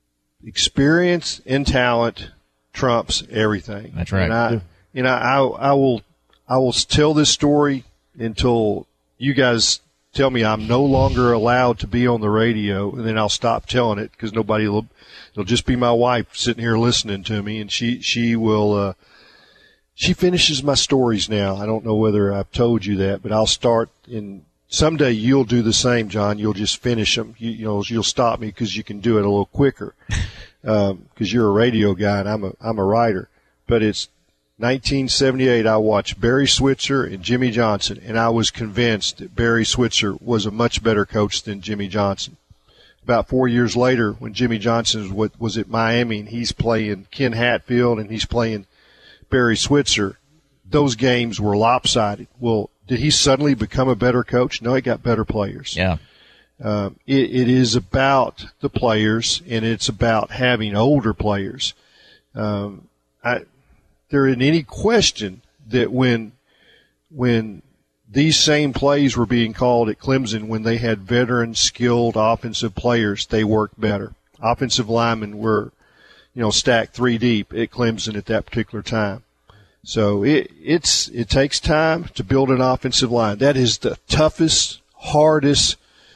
S12: experience and talent trumps everything.
S8: That's right.
S12: And I, you know, I I will I will tell this story until you guys tell me I'm no longer allowed to be on the radio, and then I'll stop telling it because nobody will. It'll just be my wife sitting here listening to me, and she she will. Uh, she finishes my stories now. I don't know whether I've told you that, but I'll start in. Someday you'll do the same, John. You'll just finish them. You, you know, you'll stop me because you can do it a little quicker. Because um, you're a radio guy and I'm a I'm a writer. But it's nineteen seventy-eight. I watched Barry Switzer and Jimmy Johnson, and I was convinced that Barry Switzer was a much better coach than Jimmy Johnson. About four years later, when Jimmy Johnson was, was at Miami and he's playing Ken Hatfield and he's playing Barry Switzer, those games were lopsided. Well, did he suddenly become a better coach? No, he got better players.
S8: Yeah.
S12: Um, it, it is about the players, and it's about having older players. Um, I, there isn't any question that when when these same plays were being called at Clemson, when they had veteran, skilled offensive players, they worked better. Offensive linemen were, you know, stacked three deep at Clemson at that particular time. So it it's it takes time to build an offensive line. That is the toughest, hardest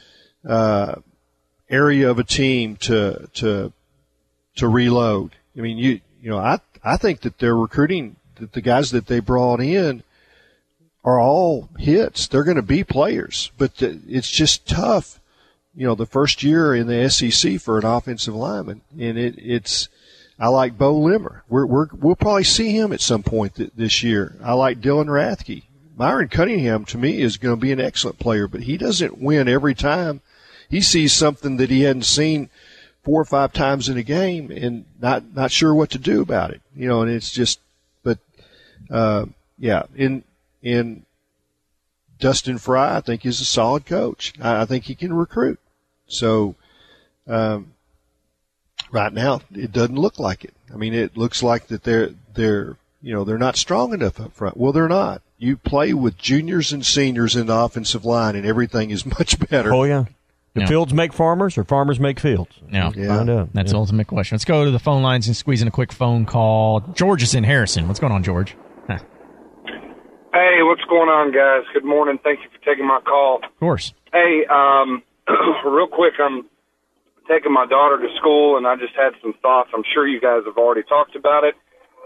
S12: uh, area of a team to to to reload. I mean, you you know, I I think that they're recruiting that the guys that they brought in are all hits. They're going to be players, but the, it's just tough. You know, the first year in the S E C for an offensive lineman, and it it's. I like Bo Limmer. We're, we're, we'll probably see him at some point th- this year. I like Dylan Rathke. Myron Cunningham, to me, is going to be an excellent player, but he doesn't win every time. He sees something that he hadn't seen four or five times in a game and not, not sure what to do about it. You know, and it's just, but, uh, yeah, in, in Dustin Fry, I think is a solid coach. I, I think he can recruit. So, um, right now, it doesn't look like it. I mean, it looks like that they're they're you know they're not strong enough up front. Well, they're not. You play with juniors and seniors in the offensive line, and everything is much better.
S9: Oh yeah. Do yeah. fields make farmers, or farmers make fields?
S8: Yeah,
S9: yeah. Find out.
S8: That's
S9: yeah.
S8: the ultimate question. Let's go to the phone lines and squeeze in a quick phone call. George is in Harrison. What's going on, George? Huh.
S14: Hey, what's going on, guys? Good morning. Thank you for taking my call.
S8: Of course.
S14: Hey, um, real quick, I'm taking my daughter to school, and I just had some thoughts. I'm sure you guys have already talked about it.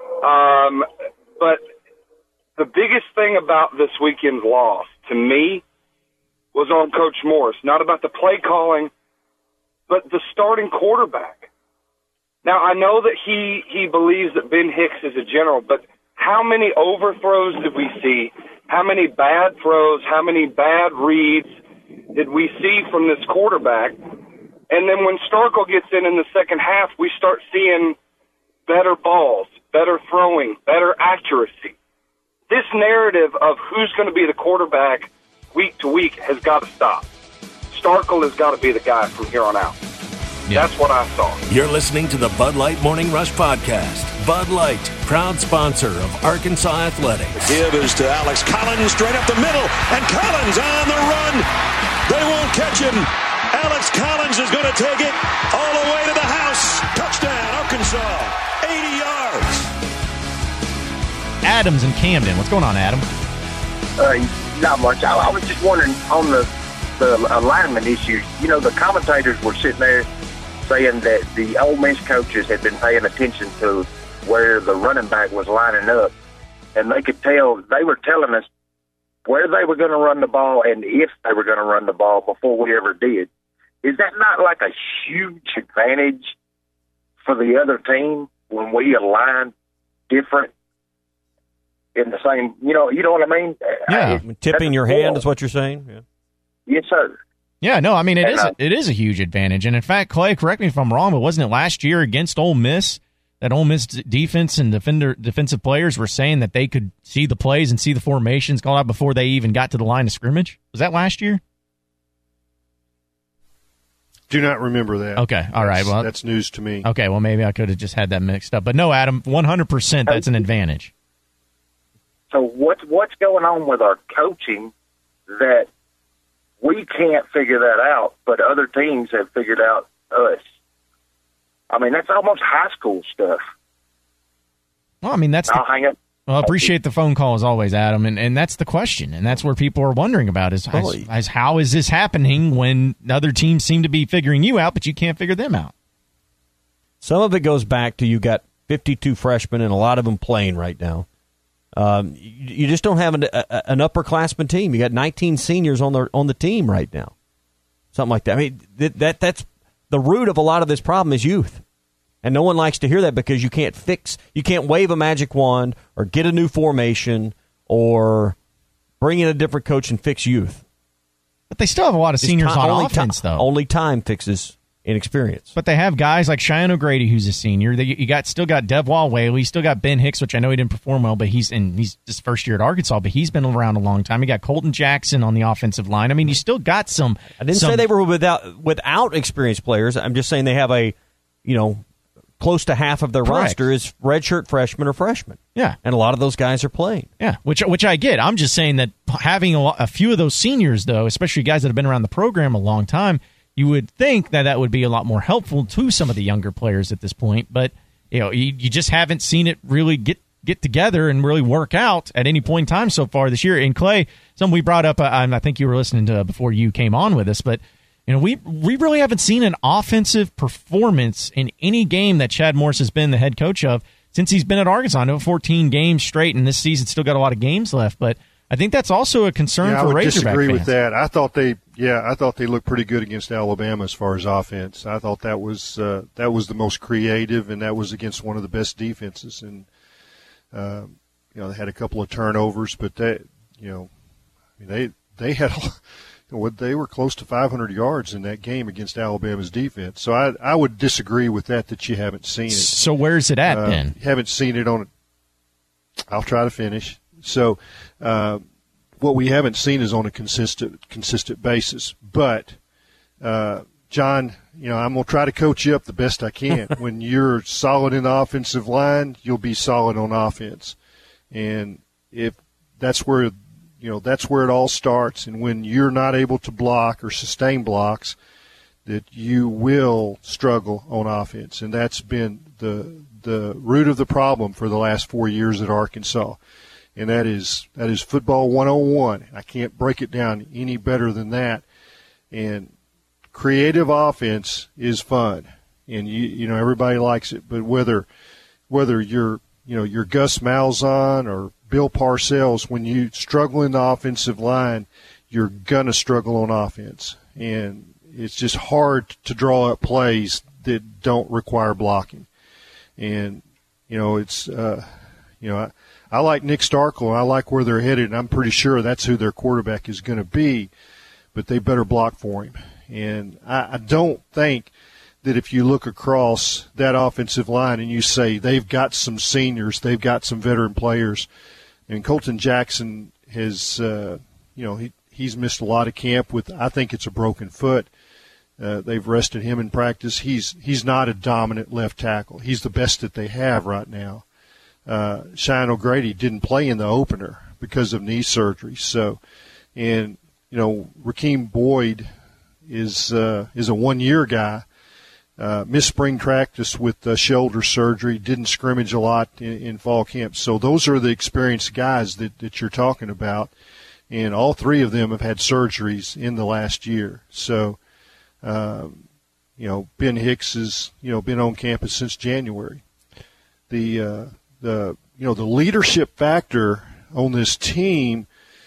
S14: Um, but the biggest thing about this weekend's loss, to me, was on Coach Morris. Not about the play calling, but the starting quarterback. Now, I know that he, he believes that Ben Hicks is a general, but how many overthrows did we see? How many bad throws? How many bad reads did we see from this quarterback? And then when Starkel gets in in the second half, we start seeing better balls, better throwing, better accuracy. This narrative of who's going to be the quarterback week to week has got to stop. Starkel has got to be the guy from here on out. Yeah. That's what I saw.
S3: You're listening to the Bud Light Morning Rush Podcast. Bud Light, proud sponsor of Arkansas Athletics.
S15: The give is to Alex Collins, straight up the middle, and Collins on the run. They won't catch him. Alex Collins is going to take it all the way to the house. Touchdown, Arkansas, eighty yards.
S8: Adam's in Camden. What's going on, Adam?
S16: Uh, not much. I, I was just wondering on the, the alignment issues. You know, the commentators were sitting there saying that the Ole Miss coaches had been paying attention to where the running back was lining up, and they could tell, they were telling us where they were going to run the ball and if they were going to run the ball before we ever did. Is that not like a huge advantage for the other team when we align different in the same, you know, you know what I mean?
S9: Yeah,
S16: it,
S9: tipping your hand is what you're saying. Yeah.
S16: Yes, sir.
S8: Yeah, no, I mean, it
S16: and,
S8: is
S16: uh,
S8: it is a huge advantage. And, in fact, Clay, correct me if I'm wrong, but wasn't it last year against Ole Miss that Ole Miss d- defense and defender defensive players were saying that they could see the plays and see the formations called out before they even got to the line of scrimmage? Was that last year?
S12: Do not remember that.
S8: Okay, all right.
S12: That's,
S8: Well,
S12: that's news to me.
S8: Okay, well, maybe I could have just had that mixed up. But no, Adam, one hundred percent that's an advantage.
S16: So what's what's going on with our coaching that we can't figure that out, but other teams have figured out us? I mean, that's almost high school stuff.
S8: Well, I mean, that's
S16: I'll
S8: the,
S16: hang up.
S8: well, I appreciate the phone call as always, Adam, and, and that's the question, and that's where people are wondering about is, is, is how is this happening when other teams seem to be figuring you out, but you can't figure them out?
S9: Some of it goes back to you got fifty-two freshmen and a lot of them playing right now. Um, you, you just don't have an, a, an upperclassman team. You got nineteen seniors on the on the team right now, something like that. I mean, that, that that's the root of a lot of this problem is youth, and no one likes to hear that because you can't fix, you can't wave a magic wand or get a new formation or bring in a different coach and fix youth.
S8: But they still have a lot of
S9: Just
S8: seniors
S9: time,
S8: on
S9: only
S8: offense,
S9: ti-
S8: though.
S9: Only time fixes inexperience.
S8: But they have guys like Cheyenne O'Grady, who's a senior. They, you got still got Devwall Whaley. You still got Ben Hicks, which I know he didn't perform well, but he's in he's his first year at Arkansas, but he's been around a long time. You got Colton Jackson on the offensive line. I mean, you still got some.
S9: I didn't
S8: some,
S9: say they were without without experienced players. I'm just saying they have a, you know, close to half of their
S8: Correct.
S9: roster is redshirt freshmen or freshmen.
S8: Yeah,
S9: and a lot of those guys are playing.
S8: Yeah, which which I get. I'm just saying that having a, a few of those seniors, though, especially guys that have been around the program a long time, you would think that that would be a lot more helpful to some of the younger players at this point. But you know, you, you just haven't seen it really get get together and really work out at any point in time so far this year. And Clay, something we brought up, uh, and I think you were listening to before you came on with us, but you know, we we really haven't seen an offensive performance in any game that Chad Morris has been the head coach of since he's been at Arkansas. I know fourteen games straight, and this season still got a lot of games left, but I think that's also a concern
S12: yeah,
S8: for
S12: I would
S8: Razorback
S12: disagree
S8: fans.
S12: with that. I thought they, yeah, I thought they looked pretty good against Alabama as far as offense. I thought that was uh, that was the most creative, and that was against one of the best defenses. And uh, you know, they had a couple of turnovers, but they, you know, I mean, they they had. They were close to five hundred yards in that game against Alabama's defense. So I I would disagree with that, that you haven't seen it.
S8: So where's it at
S12: uh,
S8: then?
S12: You haven't seen it on – I'll try to finish. So uh, what we haven't seen is on a consistent consistent basis. But, uh, John, you know, I'm going to try to coach you up the best I can. When you're solid in the offensive line, you'll be solid on offense. And if that's where – You know, that's where it all starts. And when you're not able to block or sustain blocks, that you will struggle on offense. And that's been the the root of the problem for the last four years at Arkansas. And that is that is football one oh one. I can't break it down any better than that. And creative offense is fun. And you you know, everybody likes it. But whether whether you're you know, you're Gus Malzahn or Bill Parcells, when you struggle in the offensive line, you're going to struggle on offense. And it's just hard to draw up plays that don't require blocking. And, you know, it's, uh, you know, I, I like Nick Starkel, and I like where they're headed, and I'm pretty sure that's who their quarterback is going to be, but they better block for him. And I, I don't think that if you look across that offensive line and you say they've got some seniors, they've got some veteran players, and Colton Jackson has, uh, you know, he he's missed a lot of camp with, I think it's a broken foot. Uh, they've rested him in practice. He's he's not a dominant left tackle. He's the best that they have right now. Uh, Cheyenne O'Grady didn't play in the opener because of knee surgery. So, and you know, Rakeem Boyd is uh, is a one-year guy. Uh, missed spring practice with uh, shoulder surgery, didn't scrimmage a lot in, in fall camp. So those are the experienced guys that, that you're talking about, and all three of them have had surgeries in the last year. So, um, you know, Ben Hicks has, you know, been on campus since January. The, uh, the you know, the leadership factor on this team,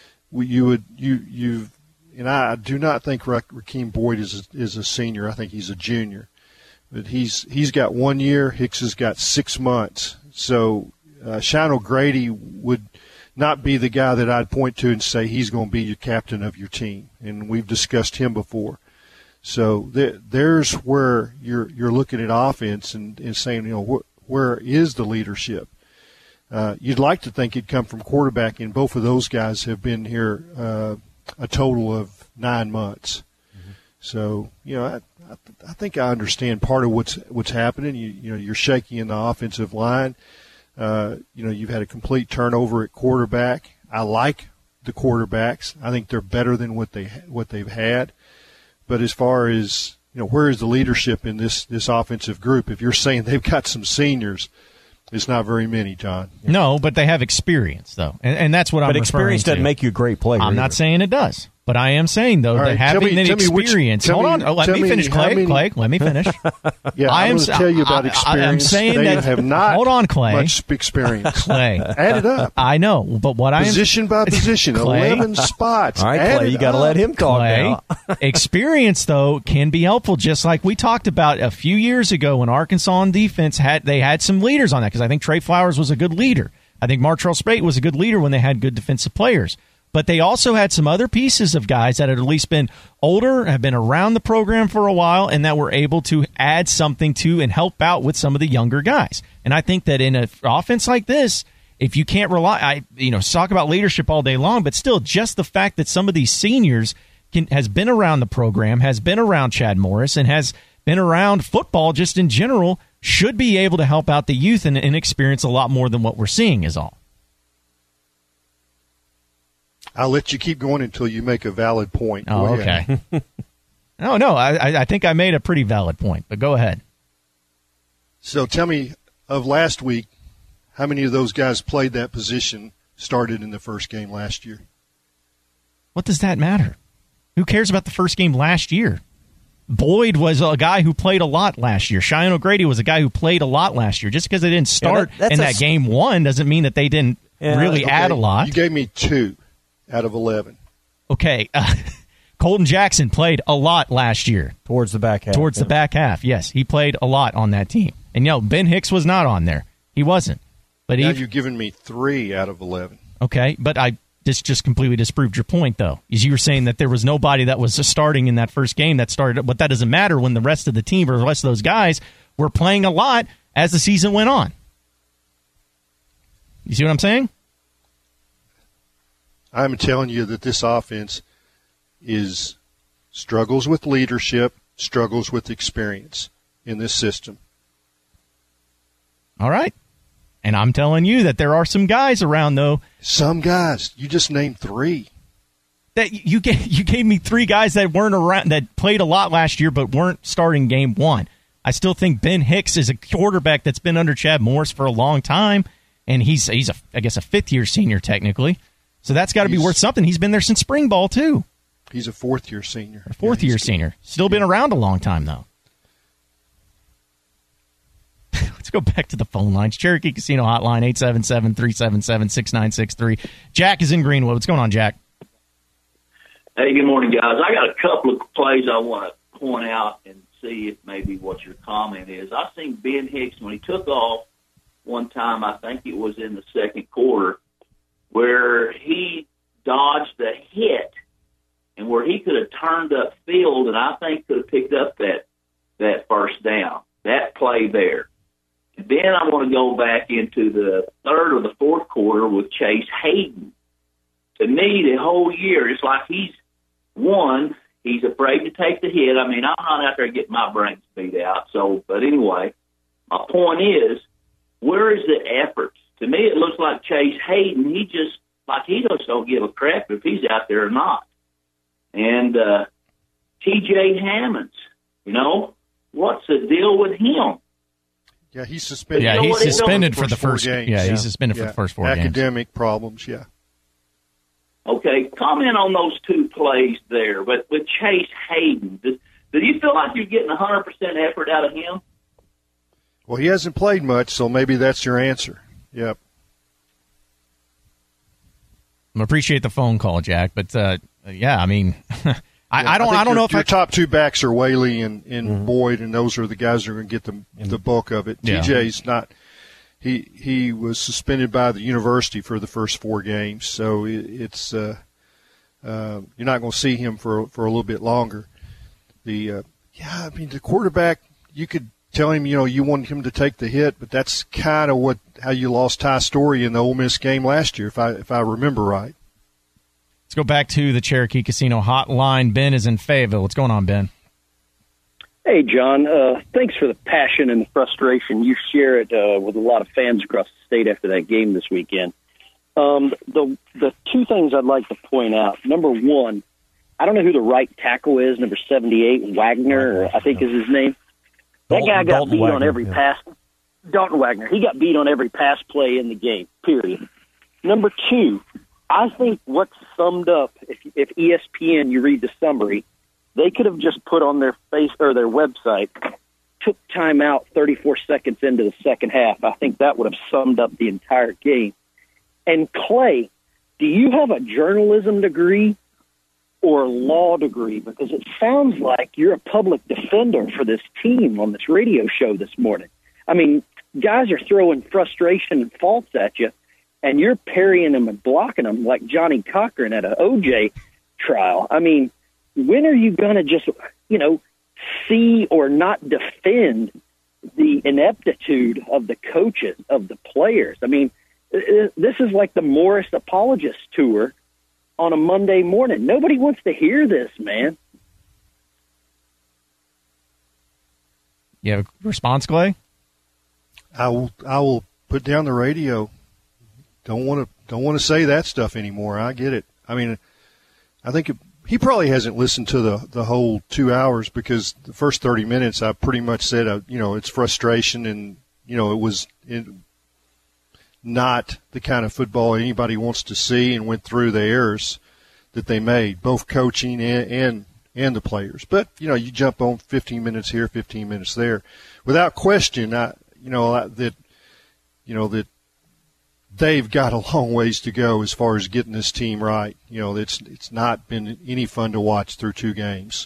S12: you would, you, you've, and I do not think Rakeem Boyd is a, is a senior. I think he's a junior. But he's he's got one year. Hicks has got six months. So uh, Cheyenne O'Grady would not be the guy that I'd point to and say he's going to be your captain of your team. And we've discussed him before. So there, there's where you're you're looking at offense and, and saying, you know, wh- where is the leadership? Uh, you'd like to think it'd come from quarterback, and both of those guys have been here uh, a total of nine months. Mm-hmm. So, you know, I, I, I think I understand part of what's what's happening. You, you know, you're shaky in the offensive line. Uh, you know, you've had a complete turnover at quarterback. I like the quarterbacks. I think they're better than what they what they've had. But as far as, you know, where is the leadership in this, this offensive group? If you're saying they've got some seniors, it's not very many, John.
S8: No, but they have experience, though. And, and that's what
S9: but
S8: I'm referring to.
S9: But experience doesn't make you a great player.
S8: I'm
S9: either.
S8: not saying it does. But I am saying, though,
S12: right,
S8: that having
S12: me,
S8: an experience.
S12: Which,
S8: hold
S12: me,
S8: on. Oh, let me,
S12: me
S8: finish, Clay.
S12: many,
S8: Clay, let me finish.
S12: yeah,
S8: I
S12: I'm
S8: am
S12: going to tell you about experience.
S8: I, I'm saying
S12: they
S8: that.
S12: have not
S8: hold on, Clay.
S12: much experience.
S8: Clay.
S12: Add it up.
S8: I know, but what I am.
S12: Position by position,
S8: Clay,
S12: eleven spots.
S9: All right,
S12: Add
S9: Clay, you got to let him talk
S8: Clay,
S9: now.
S8: experience, though, can be helpful, just like we talked about a few years ago when Arkansas on defense had they had some leaders on that, because I think Trey Flowers was a good leader. I think Martrell Spate was a good leader when they had good defensive players. But they also had some other pieces of guys that had at least been older, have been around the program for a while, and that were able to add something to and help out with some of the younger guys. And I think that in an offense like this, if you can't rely, I you know, talk about leadership all day long, but still just the fact that some of these seniors can, has been around the program, has been around Chad Morris, and has been around football just in general, should be able to help out the youth and, and experience a lot more than what we're seeing is all.
S12: I'll let you keep going until you make a valid point.
S8: Oh,
S12: go
S8: okay. no, no, I, I think I made a pretty valid point, but go ahead.
S12: So tell me, of last week, how many of those guys played that position, started in the first game last year?
S8: What does that matter? Who cares about the first game last year? Boyd was a guy who played a lot last year. Cheyenne O'Grady was a guy who played a lot last year. Just because they didn't start yeah, that, in that a, game one doesn't mean that they didn't yeah, really
S12: okay.
S8: add a lot.
S12: You gave me two out of eleven.
S8: Okay. Uh, Colton Jackson played a lot last year.
S9: Towards the back half.
S8: Towards yeah. the back half, yes. He played a lot on that team. And, you know, Ben Hicks was not on there. He wasn't. But
S12: now
S8: he,
S12: you've given me three out of eleven.
S8: Okay, but I this just completely disproved your point, though. Is you were saying that there was nobody that was starting in that first game that started, but that doesn't matter when the rest of the team or the rest of those guys were playing a lot as the season went on. You see what I'm saying?
S12: I'm telling you that this offense is struggles with leadership, struggles with experience in this system.
S8: All right. And I'm telling you that there are some guys around, though.
S12: Some guys. You just named three.
S8: That you gave, you gave me three guys that weren't around, that played a lot last year but weren't starting game one. I still think Ben Hicks is a quarterback that's been under Chad Morris for a long time, and he's, he's a, I guess, a fifth-year senior technically. So that's got to be worth something. He's been there since spring ball, too.
S12: He's a fourth-year senior.
S8: A fourth-year yeah, senior. Still been around a long time, though. Let's go back to the phone lines. Cherokee Casino Hotline, eight seven seven, three seven seven, six nine six three. Jack is in Greenwood. What's going on, Jack?
S17: Hey, good morning, guys. I got a couple of plays I want to point out and see if maybe what your comment is. I seen Ben Hicks when he took off one time, I think it was in the second quarter, where he dodged a hit and where he could have turned up field and I think could have picked up that that first down, that play there. And then I want to go back into the third or the fourth quarter with Chase Hayden. To me, the whole year, it's like he's, one, he's afraid to take the hit. I mean, I'm not out there getting my brains beat out. So, but anyway, my point is, where is the effort? To me, it looks like Chase Hayden, he just, like he just don't give a crap if he's out there or not. And uh, T J Hammonds, you know, what's the deal with him?
S12: Yeah, he's suspended.
S8: Yeah, he's suspended for the first.
S12: games.
S8: Yeah, he's suspended
S12: yeah.
S8: for the first four
S12: Academic
S8: games.
S12: Academic problems. Yeah.
S17: Okay, comment on those two plays there. But with Chase Hayden, do, do you feel like you're getting one hundred percent effort out of him?
S12: Well, he hasn't played much, so maybe that's your answer. Yep.
S8: I appreciate the phone call, Jack. But uh, yeah, I mean. I, yeah, I don't. I, I don't
S12: your,
S8: know if
S12: your
S8: I,
S12: top two backs are Whaley and, and
S8: mm-hmm.
S12: Boyd, and those are the guys that are going to get the the bulk of it.
S8: Yeah.
S12: T J's not. he he was suspended by the university for the first four games, so it, it's uh, uh, you're not going to see him for for a little bit longer. The uh, yeah, I mean the quarterback, you could tell him, you know, you want him to take the hit, but that's kind of what how you lost Ty Story in the Ole Miss game last year, if I if I remember right.
S8: Let's go back to the Cherokee Casino hotline. Ben is in Fayetteville. What's going on, Ben?
S18: Hey, John. Uh, thanks for the passion and the frustration. You share it uh, with a lot of fans across the state after that game this weekend. Um, the the two things I'd like to point out. Number one, I don't know who the right tackle is, number seventy-eight, Wagner, or I think is his name. That
S9: Dalton,
S18: guy got
S9: Dalton
S18: beat
S9: Wagner,
S18: on every
S9: yeah.
S18: pass. Dalton Wagner. He got beat on every pass play in the game, period. Number two, I think what's summed up, if, if E S P N, you read the summary, they could have just put on their face or their website, took time out thirty-four seconds into the second half. I think that would have summed up the entire game. And Clay, do you have a journalism degree or a law degree? Because it sounds like you're a public defender for this team on this radio show this morning. I mean, guys are throwing frustration and faults at you, and you're parrying them and blocking them like Johnny Cochran at an O J trial. I mean, when are you going to just, you know, see or not defend the ineptitude of the coaches, of the players? I mean, this is like the Morris Apologist Tour on a Monday morning. Nobody wants to hear this, man.
S8: You have a response, Clay?
S12: I will. I will put down the radio. Don't want to. Don't want to say that stuff anymore. I get it. I mean, I think it, he probably hasn't listened to the the whole two hours because the first thirty minutes I pretty much said, uh, you know, it's frustration and you know it was it, not the kind of football anybody wants to see, and went through the errors that they made, both coaching and and, and the players. But you know, you jump on fifteen minutes here, fifteen minutes there, without question. I you know that you know that. They've got a long ways to go as far as getting this team right. You know, it's it's not been any fun to watch through two games.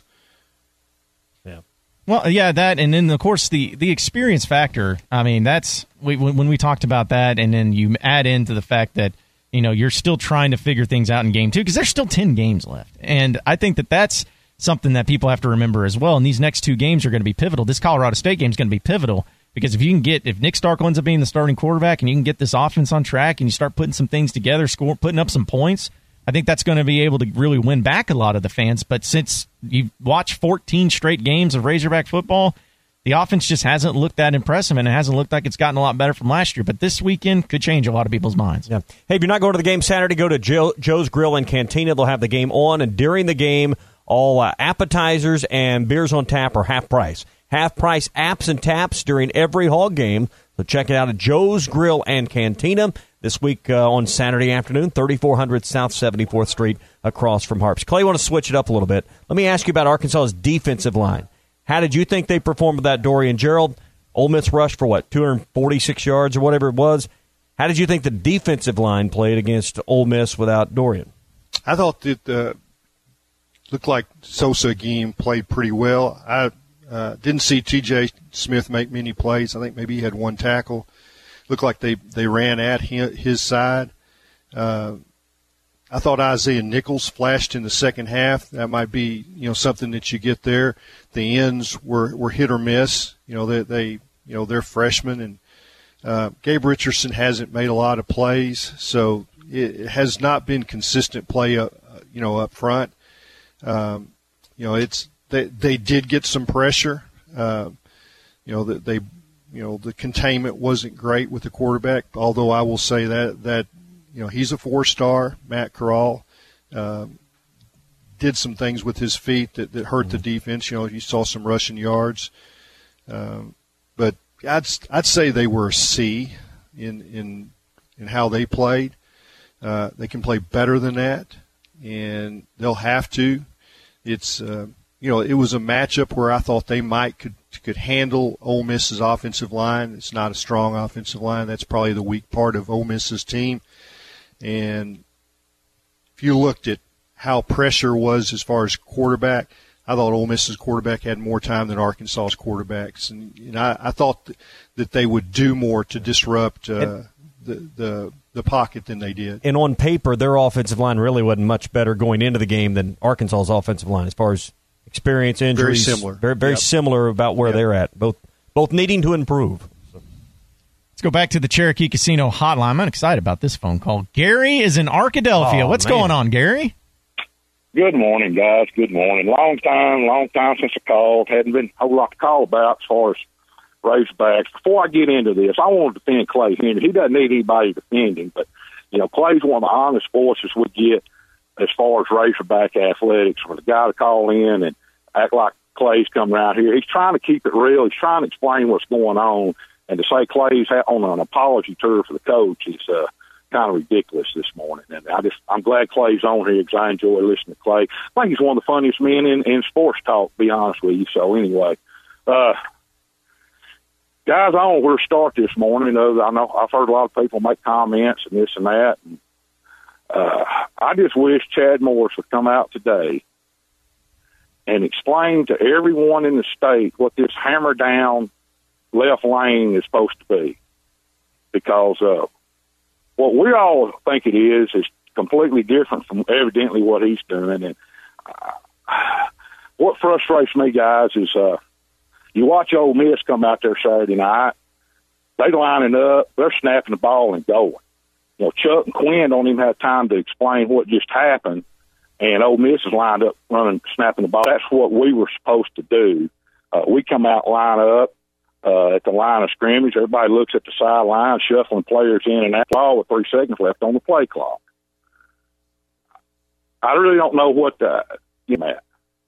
S9: Yeah.
S8: Well, yeah, that, and then of course the the experience factor. I mean, that's we, when, when we talked about that, and then you add into the fact that you know you're still trying to figure things out in game two because there's still ten games left, and I think that that's something that people have to remember as well. And these next two games are going to be pivotal. This Colorado State game is going to be pivotal. Because if you can get, if Nick Starkel ends up being the starting quarterback and you can get this offense on track and you start putting some things together, score, putting up some points, I think that's going to be able to really win back a lot of the fans. But since you've watched fourteen straight games of Razorback football, the offense just hasn't looked that impressive, and it hasn't looked like it's gotten a lot better from last year. But this weekend could change a lot of people's minds.
S9: Yeah. Hey, if you're not going to the game Saturday, go to Joe, Joe's Grill and Cantina. They'll have the game on, and during the game, all uh, appetizers and beers on tap are half price. Half-price apps and taps during every Hog game. So check it out at Joe's Grill and Cantina this week uh, on Saturday afternoon, thirty-four hundred South seventy-fourth Street across from Harps. Clay, I want to switch it up a little bit. Let me ask you about Arkansas's defensive line. How did you think they performed with that Dorian Gerald? Ole Miss rushed for, what, two hundred forty-six yards or whatever it was? How did you think the defensive line played against Ole Miss without Dorian?
S12: I thought that uh, looked like Sosa again played pretty well. I Uh, didn't see T J Smith make many plays. I think maybe he had one tackle. Looked like they, they ran at his, his side. Uh, I thought Isaiah Nichols flashed in the second half. That might be, you know, something that you get there. The ends were, were hit or miss. You know, they, they you know, they're freshmen, and uh, Gabe Richardson hasn't made a lot of plays, so it, it has not been consistent play up, you know, up front. Um, you know, it's They they did get some pressure. Uh, you know that they, you know, the containment wasn't great with the quarterback. Although I will say that that you know he's a four-star. Matt Corral uh, did some things with his feet that, that hurt the defense. You know, you saw some rushing yards, um, but I'd I'd say they were a C in in in how they played. Uh, they can play better than that, and they'll have to. It's uh, You know, it was a matchup where I thought they might could could handle Ole Miss's offensive line. It's not a strong offensive line. That's probably the weak part of Ole Miss's team. And if you looked at how pressure was as far as quarterback, I thought Ole Miss's quarterback had more time than Arkansas's quarterbacks, and, and I, I thought th- that they would do more to disrupt uh, the, the the pocket than they did.
S9: And on paper, their offensive line really wasn't much better going into the game than Arkansas's offensive line as far as experience, injuries.
S12: Very similar.
S9: Very, very
S12: Yep.
S9: similar about where
S12: Yep.
S9: they're at, both both needing to improve.
S8: Let's go back to the Cherokee Casino hotline. I'm excited about this phone call. Gary is in Arkadelphia.
S9: Oh,
S8: What's
S9: man.
S8: going on, Gary?
S19: Good morning, guys. Good morning. Long time, long time since I called. Hadn't been a whole lot to call about as far as Razorbacks. Before I get into this, I want to defend Clay Henry. He doesn't need anybody to defend him, but, you know, Clay's one of the honest voices we get as far as Razorback athletics. For the guy to call in and act like Clay's come around here, he's trying to keep it real. He's trying to explain what's going on. And to say Clay's on an apology tour for the coach is uh, kind of ridiculous this morning. And I just, I'm glad Clay's on here because I enjoy listening to Clay. I think he's one of the funniest men in, in sports talk, to be honest with you. So anyway, uh, guys, I don't know where to start this morning. Uh, I know I've heard a lot of people make comments and this and that. And, uh, I just wish Chad Morris would come out today and explain to everyone in the state what this hammer down left lane is supposed to be, because uh, what we all think it is is completely different from evidently what he's doing. And uh, what frustrates me, guys, is uh, you watch Ole Miss come out there Saturday night, they lining up, they're snapping the ball and going. You know, Chuck and Quinn don't even have time to explain what just happened, and Ole Miss is lined up running, snapping the ball. That's what we were supposed to do. Uh, we come out, line up, Uh, at the line of scrimmage, everybody looks at the sideline, shuffling players in and out, all with three seconds left on the play clock. I really don't know what to get at.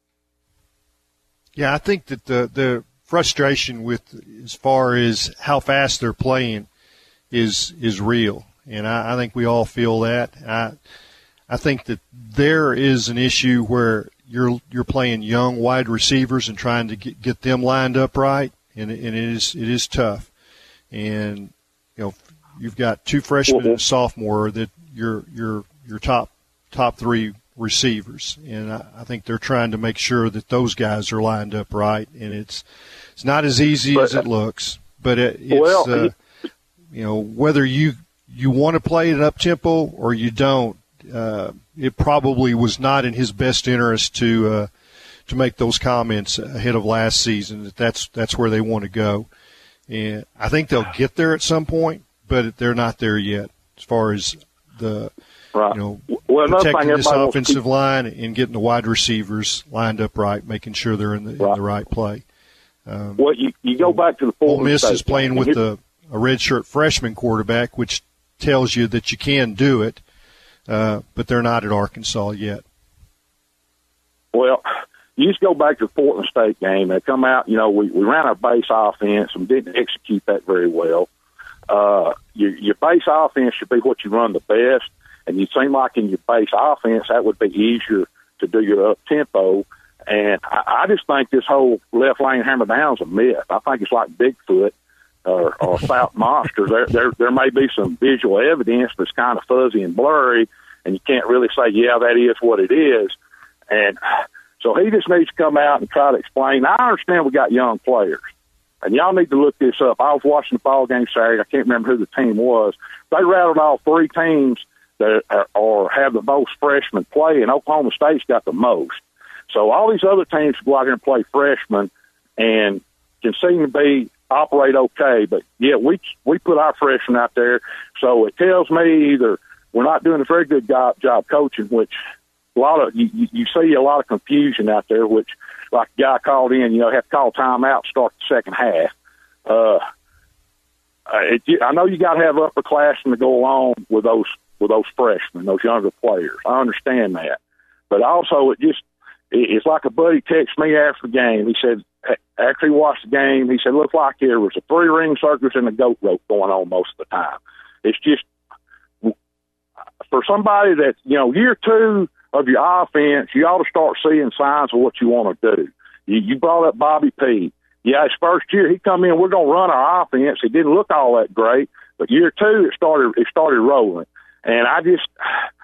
S12: Yeah, I think that the the frustration with as far as how fast they're playing is is real, and I, I think we all feel that. I I think that there is an issue where you're you're playing young wide receivers and trying to get, get them lined up right. And it is it is tough, and you know you've got two freshmen and a sophomore that you're your your top top three receivers, and I, I think they're trying to make sure that those guys are lined up right. And it's it's not as easy but, as it looks, but it, it's
S19: well,
S12: uh, you know whether you you want to play at up tempo or you don't. Uh, it probably was not in his best interest to. Uh, to make those comments ahead of last season, that that's, that's where they want to go. And I think they'll get there at some point, but they're not there yet as far as the, right. you know, well, protecting this offensive keep... line and getting the wide receivers lined up right, making sure they're in the, right. in the right play. Um,
S19: well, you, you go back to the
S12: Ole Miss is playing with the, a redshirt freshman quarterback, which tells you that you can do it, uh, but they're not at Arkansas yet.
S19: Well, you just go back to the Portland State game. They come out, you know, we, we ran our base offense and didn't execute that very well. Uh, your, your base offense should be what you run the best, and you seem like in your base offense that would be easier to do your up-tempo. And I, I just think this whole left lane hammer down is a myth. I think it's like Bigfoot or, or South Monster. There, there, there may be some visual evidence, but it's kind of fuzzy and blurry, and you can't really say, yeah, that is what it is. And so he just needs to come out and try to explain. Now, I understand we got young players, and y'all need to look this up. I was watching the ball game Saturday. I can't remember who the team was. They rattled off three teams that are, or have the most freshmen play, and Oklahoma State's got the most. So all these other teams go out here and play freshmen and can seem to be operate okay, but yeah, we we put our freshmen out there. So it tells me either we're not doing a very good job, job coaching, which a lot of you, you see a lot of confusion out there, which like a guy called in, you know, have to call timeout, start the second half. Uh, it, I know you got to have upperclassmen to go along with those with those freshmen, those younger players. I understand that, but also it just it, it's like a buddy texted me after the game. He said after he watched the game, he said, "Looked like there was a three ring circus and a goat rope going on most of the time." It's just for somebody that you know year two of your offense, you ought to start seeing signs of what you want to do. You, you brought up Bobby P. Yeah, his first year, he come in, we're going to run our offense. It didn't look all that great, but year two, it started it started rolling. And I just,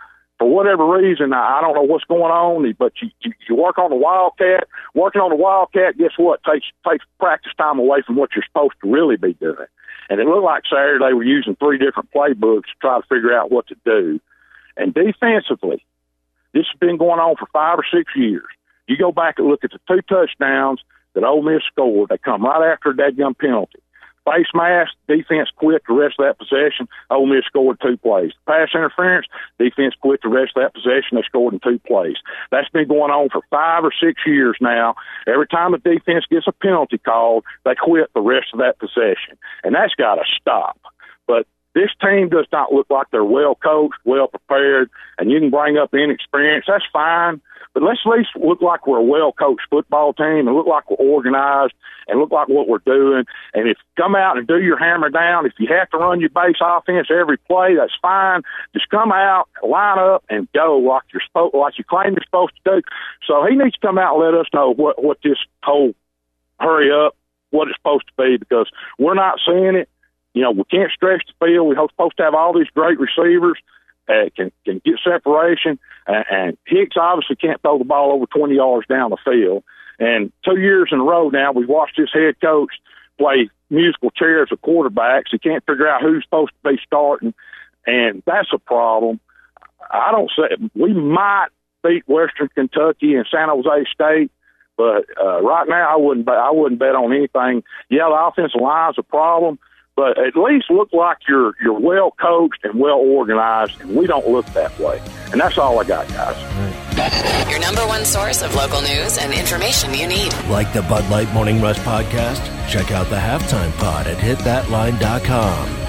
S19: for whatever reason, I, I don't know what's going on, but you, you, you work on the Wildcat. Working on the Wildcat, guess what? Takes takes practice time away from what you're supposed to really be doing. And it looked like Saturday they were using three different playbooks to try to figure out what to do. And defensively, this has been going on for five or six years. You go back and look at the two touchdowns that Ole Miss scored. They come right after a dadgum penalty. Face mask, defense quit the rest of that possession. Ole Miss scored two plays. Pass interference, defense quit the rest of that possession. They scored in two plays. That's been going on for five or six years now. Every time a defense gets a penalty called, they quit the rest of that possession. And that's got to stop. But this team does not look like they're well coached, well prepared, and you can bring up inexperience. That's fine. But let's at least look like we're a well-coached football team and look like we're organized and look like what we're doing. And if you come out and do your hammer down, if you have to run your base offense every play, that's fine. Just come out, line up, and go like you're supposed, like you claim you're supposed to do. So he needs to come out and let us know what, what this whole hurry up, what it's supposed to be, because we're not seeing it. You know, we can't stretch the field. We're supposed to have all these great receivers. Uh, can can get separation, and, and Hicks obviously can't throw the ball over twenty yards down the field. And two years in a row now, we've watched this head coach play musical chairs with quarterbacks. He can't figure out who's supposed to be starting, and that's a problem. I don't say we might beat Western Kentucky and San Jose State, but uh, right now I wouldn't bet, I wouldn't bet on anything. Yeah, the offensive line's a problem. But at least look like you're you're well coached and well organized, and we don't look that way. And that's all I got, guys.
S20: Your number one source of local news and information you need.
S3: Like the Bud Light Morning Rush podcast? Check out the Halftime Pod at hit that line dot com.